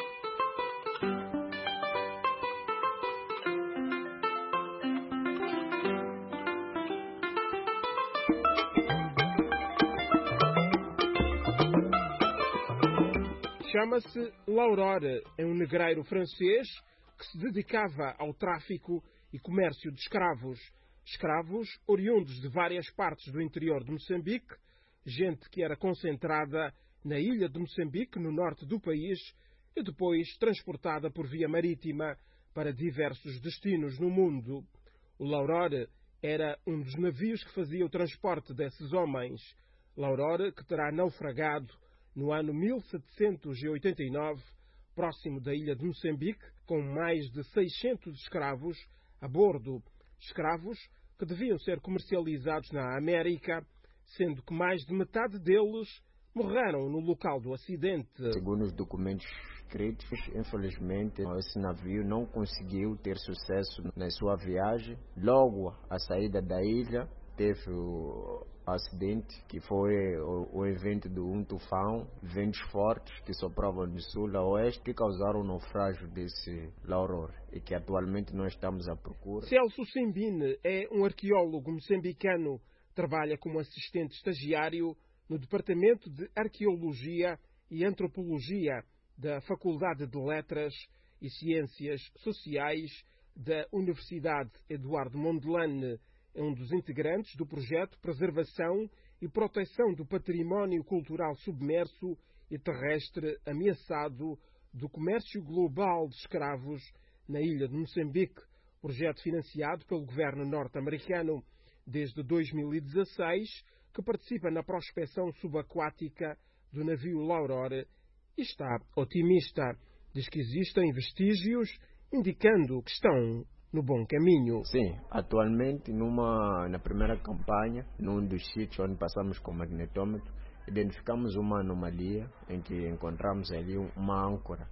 Chama-se L'Aurore, é um negreiro francês que se dedicava ao tráfico e comércio de escravos. Escravos oriundos de várias partes do interior de Moçambique, gente que era concentrada na ilha de Moçambique, no norte do país, e depois transportada por via marítima para diversos destinos no mundo. O L'Aurore era um dos navios que fazia o transporte desses homens. L'Aurore, que terá naufragado no ano 1789, próximo da ilha de Moçambique, com mais de 600 escravos a bordo. Escravos que deviam ser comercializados na América, sendo que mais de metade deles morreram no local do acidente. Segundo os documentos escritos, infelizmente, esse navio não conseguiu ter sucesso na sua viagem. Logo, à saída da ilha, teve o acidente, que foi o evento de um tufão, ventos fortes que sopravam do sul a oeste, que causaram o naufrágio desse L'Aurore, e que atualmente nós estamos à procura. Celso Simbine é um arqueólogo moçambicano. Trabalha como assistente estagiário no Departamento de Arqueologia e Antropologia da Faculdade de Letras e Ciências Sociais da Universidade Eduardo Mondlane. É um dos integrantes do projeto Preservação e Proteção do Património Cultural Submerso e Terrestre Ameaçado do Comércio Global de Escravos na ilha de Moçambique, projeto financiado pelo governo norte-americano. Desde 2016, que participa na prospecção subaquática do navio L'Aurore e está otimista. Diz que existem vestígios indicando que estão no bom caminho. Sim, atualmente na primeira campanha, num dos sítios onde passamos com o magnetômetro, identificamos uma anomalia em que encontramos ali uma âncora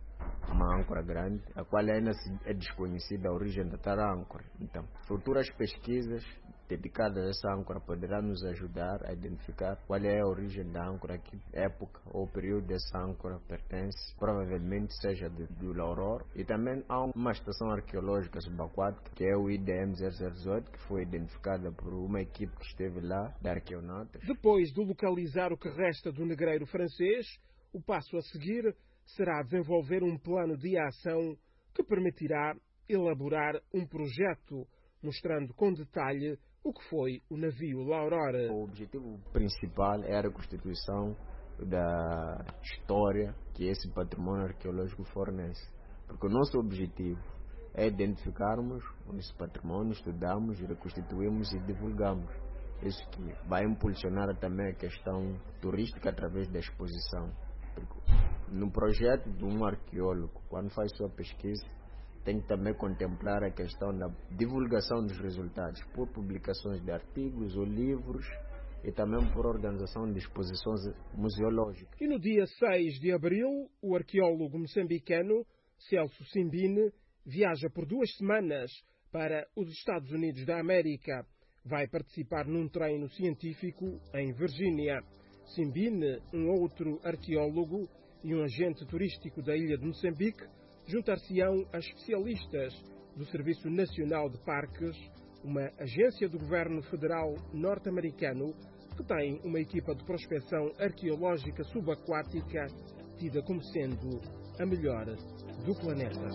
uma âncora grande, a qual ainda é desconhecida a origem da tal âncora. Então, futuras pesquisas dedicadas a essa âncora poderá nos ajudar a identificar qual é a origem da âncora, que época ou período dessa âncora pertence. Provavelmente seja do Lauror. E também há uma estação arqueológica subaquática, que é o IDM 008, que foi identificada por uma equipe que esteve lá, de arqueonautas. Depois de localizar o que resta do negreiro francês, o passo a seguir será desenvolver um plano de ação que permitirá elaborar um projeto, mostrando com detalhe o que foi o navio L'aurora. O objetivo principal é a reconstituição da história que esse patrimônio arqueológico fornece. Porque o nosso objetivo é identificarmos esse patrimônio, estudamos, reconstituímos e divulgamos. Isso que vai impulsionar também a questão turística através da exposição. Porque no projeto de um arqueólogo, quando faz sua pesquisa, tem que também contemplar a questão da divulgação dos resultados por publicações de artigos ou livros e também por organização de exposições museológicas. E no dia 6 de abril, o arqueólogo moçambicano Celso Simbine viaja por 2 semanas para os Estados Unidos da América. Vai participar num treino científico em Virgínia. Simbine, um outro arqueólogo e um agente turístico da ilha de Moçambique, juntar-se-ão a especialistas do Serviço Nacional de Parques, uma agência do governo federal norte-americano que tem uma equipa de prospecção arqueológica subaquática tida como sendo a melhor do planeta.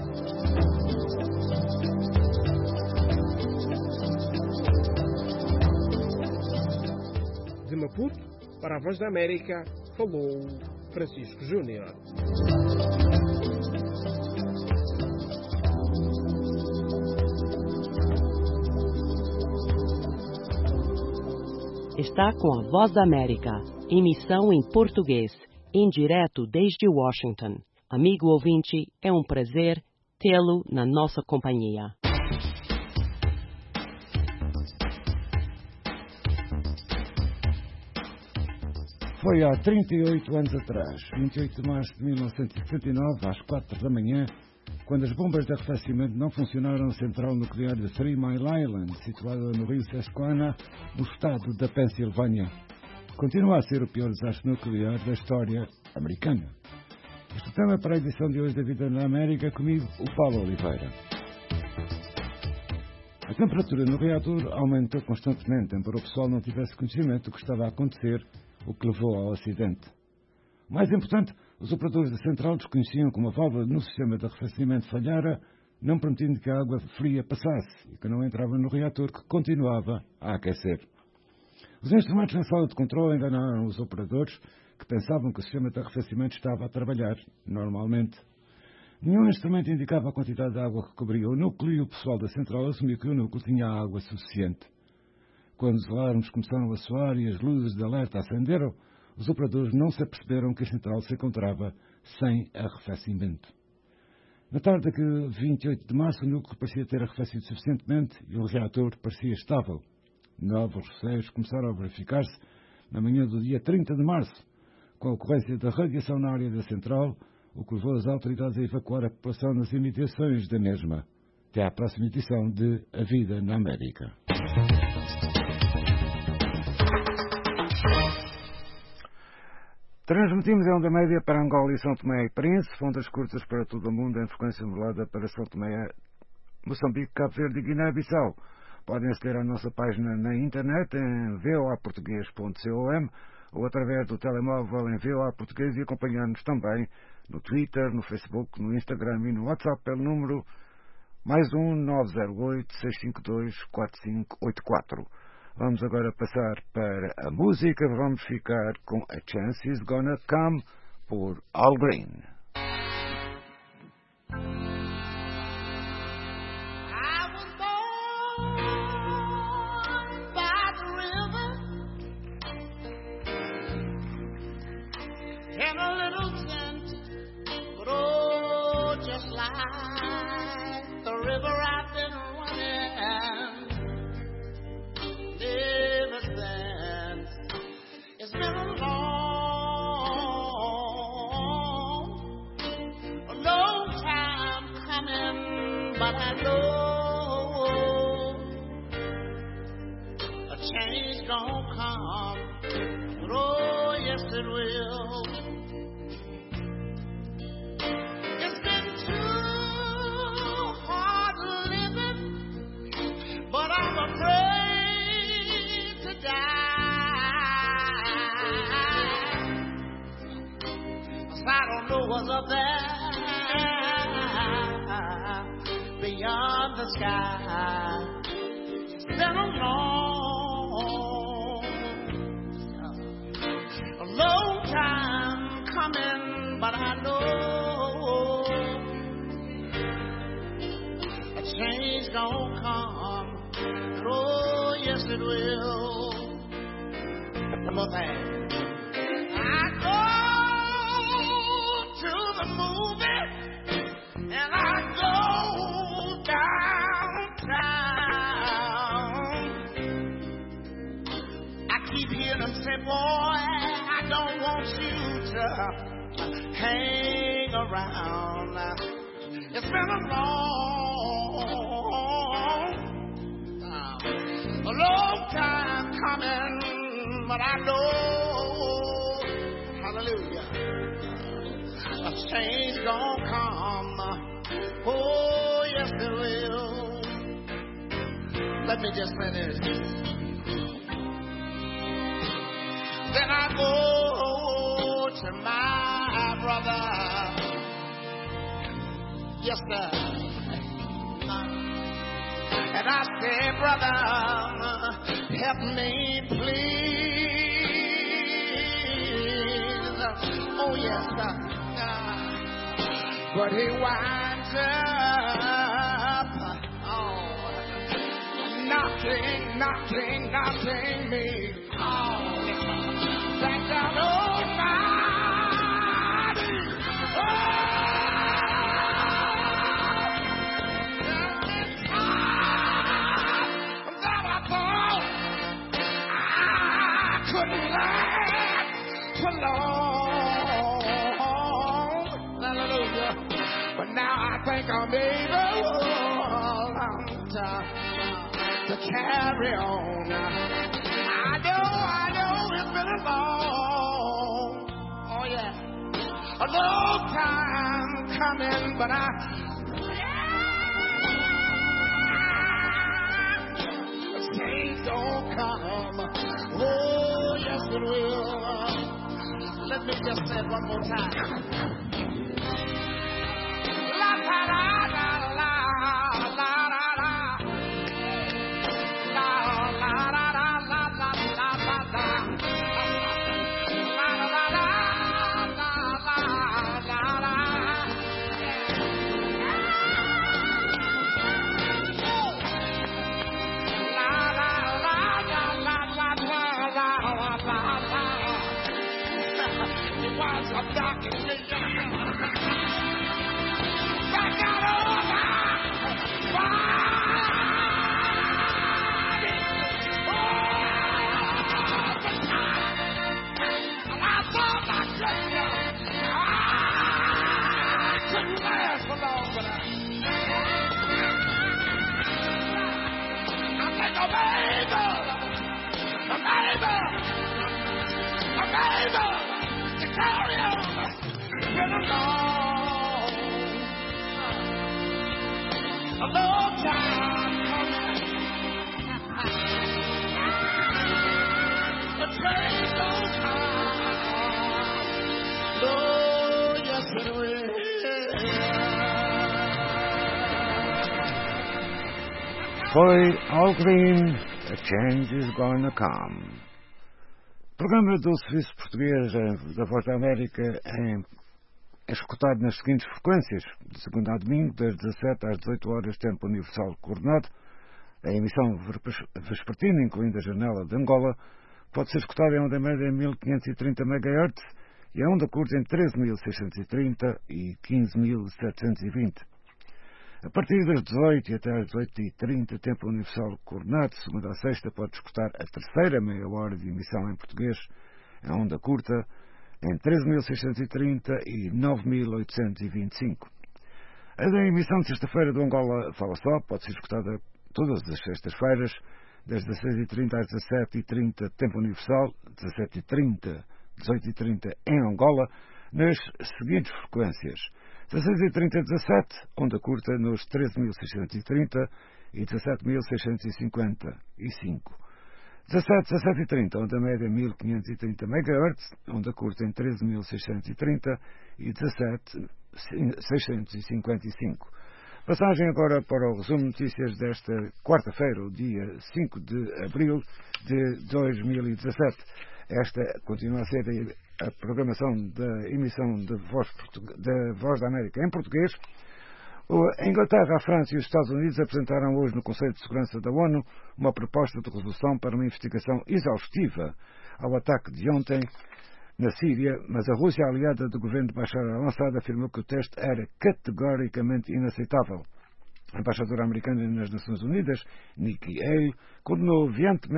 De Maputo, para a Voz da América, falou Francisco Júnior. Está com a Voz da América, emissão em português, em direto desde Washington. Amigo ouvinte, é um prazer tê-lo na nossa companhia. Foi há 38 anos atrás, 28 de março de 1979, às 4 da manhã, quando as bombas de arrefecimento não funcionaram na central nuclear de 3 Mile Island, situada no rio Susquehanna, no estado da Pensilvânia. Continua a ser o pior desastre nuclear da história americana. Este tema é para a edição de hoje da Vida na América, comigo, o Paulo Oliveira. A temperatura no reator aumentou constantemente, embora o pessoal não tivesse conhecimento do que estava a acontecer, o que levou ao acidente. O mais importante, os operadores da central desconheciam que uma válvula no sistema de arrefecimento falhara, não permitindo que a água fria passasse e que não entrava no reator, que continuava a aquecer. Os instrumentos na sala de controle enganaram os operadores, que pensavam que o sistema de arrefecimento estava a trabalhar normalmente. Nenhum instrumento indicava a quantidade de água que cobria o núcleo e o pessoal da central assumiu que o núcleo tinha água suficiente. Quando os alarmes começaram a soar e as luzes de alerta acenderam, os operadores não se aperceberam que a central se encontrava sem arrefecimento. Na tarde de 28 de março, o núcleo parecia ter arrefecido suficientemente e o reator parecia estável. Novos receios começaram a verificar-se na manhã do dia 30 de março, com a ocorrência da radiação na área da central, o que levou as autoridades a evacuar a população nas imediações da mesma. Até à próxima edição de A Vida na América. Transmitimos em onda média para Angola e São Tomé e Príncipe, ondas curtas para todo o mundo em frequência modulada para São Tomé, Moçambique, Cabo Verde e Guiné-Bissau. Podem aceder à nossa página na internet em voaportugues.com ou através do telemóvel em VOA Português e acompanhar-nos também no Twitter, no Facebook, no Instagram e no WhatsApp pelo número +1 908 652 4584. Vamos agora passar para a música. Vamos ficar com A Chance Is Gonna Come por Al Green. It's been a long but I know a change gonna come. Oh, yes it will. It's been too hard living, but I'm afraid to die. 'Cause I don't know what's up there beyond the sky. It's been a long time coming, but I know a change gonna come. Oh, yes it will. One more thing. I go to the movie and I go downtown. I keep hearing them say, boy, I don't want you to hang around. It's been a long time coming, but I know, hallelujah, a change gonna come. Oh, yes it will. Let me just finish. Then I go to my brother. Yes, sir. And I say, brother, help me, please. Oh, yes, sir. But he winds up knocking me. Oh, back down on my knees. That I thought I couldn't last for long. Hallelujah. But now I think I'm able to carry on. I know it's been a long time coming, but the change don't come. Oh, yes it will. Let me just say it one more time. La la la la la la la la. I'm knocking me down. Back out on my body. Oh, I thought I couldn't last for long, but I think I'm able to carry on. It's been a long time coming. The train don't come. Oh, yes it will. Foi Al Green, a change is gonna come. Programa do Serviço Português da Voz da América é escutado nas seguintes frequências: de segunda a domingo, das 17 às 18 horas, tempo universal coordenado. A emissão vespertina, incluindo a janela de Angola, pode ser escutada em onda média em 1530 MHz e a onda curta em 13.630 e 15.720. A partir das 18 e até às 18h30, tempo universal coordenado, segunda a sexta, pode escutar a terceira meia hora de emissão em português, em onda curta, em 13.630 e 9.825. A emissão de sexta-feira do Angola Fala Só pode ser escutada todas as sextas-feiras, das 16h30 às 17h30, tempo universal, 17h30, 18h30 em Angola, nas seguintes frequências: 16h30 a 17, onda curta nos 13.630 e 17.655. 17h30, onda média 1530 MHz, onda curta em 13.630 e 17.655. Passagem agora para o resumo de notícias desta quarta-feira, o dia 5 de abril de 2017. Esta continua a ser a programação da emissão da Voz da América em português. A Inglaterra, a França e os Estados Unidos apresentaram hoje no Conselho de Segurança da ONU uma proposta de resolução para uma investigação exaustiva ao ataque de ontem na Síria, mas a Rússia, aliada do governo de Bashar al-Assad, afirmou que o teste era categoricamente inaceitável. A embaixadora americana nas Nações Unidas, Nikki Haley, condenou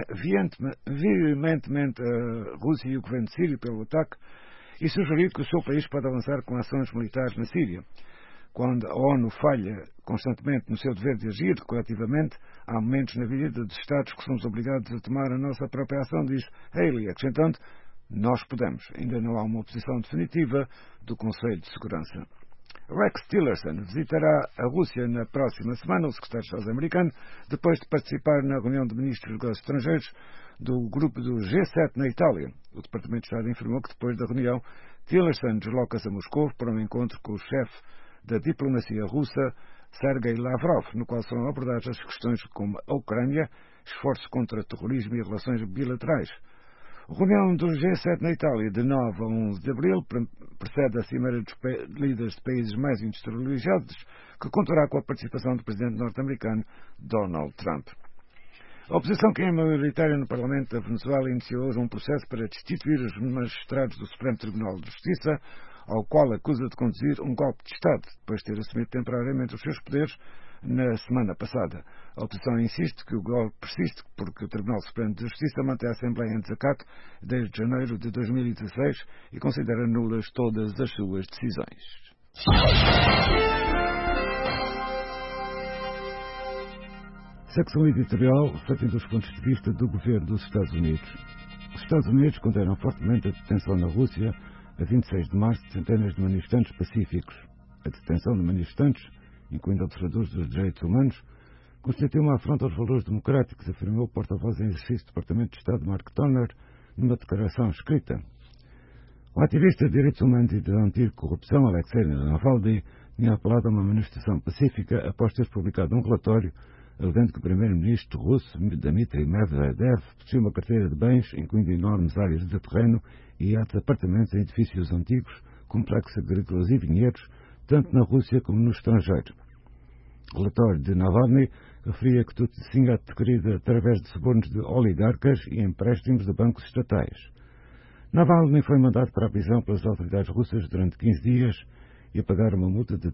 veementemente a Rússia e o governo sírio pelo ataque e sugeriu que o seu país pode avançar com ações militares na Síria. Quando a ONU falha constantemente no seu dever de agir coletivamente, há momentos na vida dos Estados que somos obrigados a tomar a nossa própria ação, diz Haley, acrescentando: nós podemos. Ainda não há uma posição definitiva do Conselho de Segurança. Rex Tillerson visitará a Rússia na próxima semana, o secretário de Estado americano, depois de participar na reunião de ministros dos negócios estrangeiros do grupo do G7 na Itália. O Departamento de Estado informou que depois da reunião, Tillerson desloca-se a Moscou para um encontro com o chefe da diplomacia russa, Sergei Lavrov, no qual serão abordadas as questões como a Ucrânia, esforços contra terrorismo e relações bilaterais. A reunião do G7 na Itália, de 9 a 11 de abril, precede a cimeira dos líderes de países mais industrializados, que contará com a participação do presidente norte-americano Donald Trump. A oposição, que é maioritária no Parlamento da Venezuela, iniciou hoje um processo para destituir os magistrados do Supremo Tribunal de Justiça, ao qual acusa de conduzir um golpe de Estado, depois de ter assumido temporariamente os seus poderes na semana passada. A oposição insiste que o golpe persiste porque o Tribunal Supremo de Justiça mantém a Assembleia em desacato desde janeiro de 2016 e considera nulas todas as suas decisões. Secção editorial refletindo os pontos de vista do governo dos Estados Unidos. Os Estados Unidos condenam fortemente a detenção na Rússia, a 26 de março, de centenas de manifestantes pacíficos. A detenção de manifestantes, incluindo observadores dos direitos humanos, constitui uma afronta aos valores democráticos, afirmou o porta-voz em exercício do Departamento de Estado Mark Toner numa declaração escrita. O ativista de direitos humanos e de anticorrupção Alexei Navalny tinha apelado a uma manifestação pacífica após ter publicado um relatório alegando que o primeiro-ministro russo Dmitry Medvedev possuía uma carteira de bens, incluindo enormes áreas de terreno e atos de apartamentos em edifícios antigos, complexos agrícolas e vinhedos, tanto na Rússia como no estrangeiro. O relatório de Navalny referia que tudo tinha adquirido através de subornos de oligarcas e empréstimos de bancos estatais. Navalny foi mandado para a prisão pelas autoridades russas durante 15 dias e a pagar uma multa de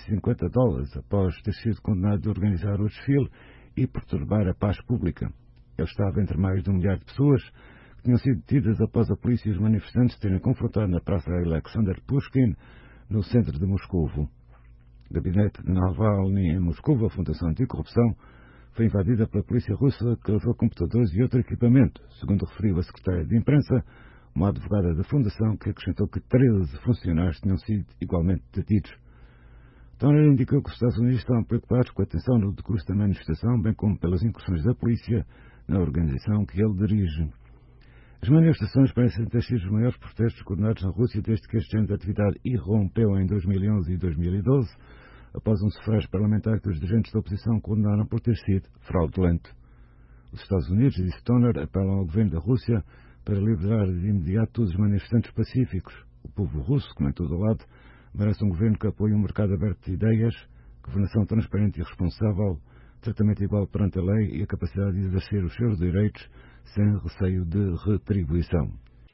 $350 após ter sido condenado a organizar o desfile e perturbar a paz pública. Ele estava entre mais de 1 milhar de pessoas que tinham sido detidas após a polícia e os manifestantes terem confrontado na praça Alexander Pushkin, no centro de Moscou. O gabinete de Navalny em Moscou, a Fundação Anticorrupção, foi invadida pela polícia russa, que levou computadores e outro equipamento, segundo referiu a secretária de imprensa, uma advogada da Fundação, que acrescentou que 13 funcionários tinham sido igualmente detidos. Toner indicou que os Estados Unidos estavam preocupados com a tensão no decurso da manifestação, bem como pelas incursões da polícia na organização que ele dirige. As manifestações parecem ter sido os maiores protestos coordenados na Rússia desde que este género de atividade irrompeu em 2011 e 2012, após um sufrágio parlamentar que os dirigentes da oposição condenaram por ter sido fraudulento. Os Estados Unidos, disse Toner, apelam ao governo da Rússia para liberar de imediato todos os manifestantes pacíficos. O povo russo, como em todo o lado, merece um governo que apoie um mercado aberto de ideias, governação transparente e responsável, tratamento igual perante a lei e a capacidade de exercer os seus direitos sem receio de retribuição.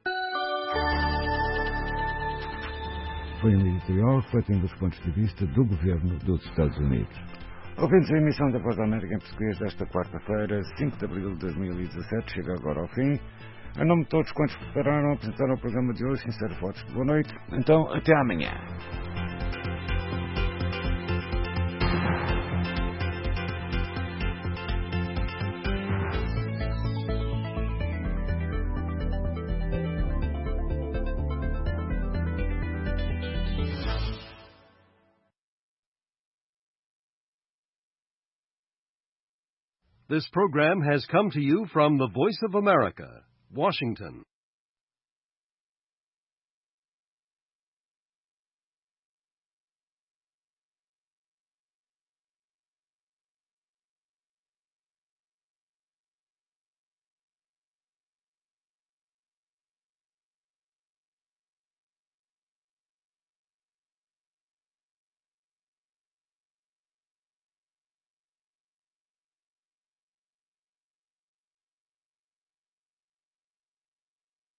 Foi um editorial refletindo os pontos de vista do governo dos Estados Unidos. Ouvintes, a emissão da Voz da América em português desta quarta-feira, 5 de abril de 2017, chega agora ao fim. Em nome de todos quantos prepararam a apresentar o programa de hoje, sinceros votos de boa noite. Então, até amanhã. This program has come to you from the Voice of America, Washington.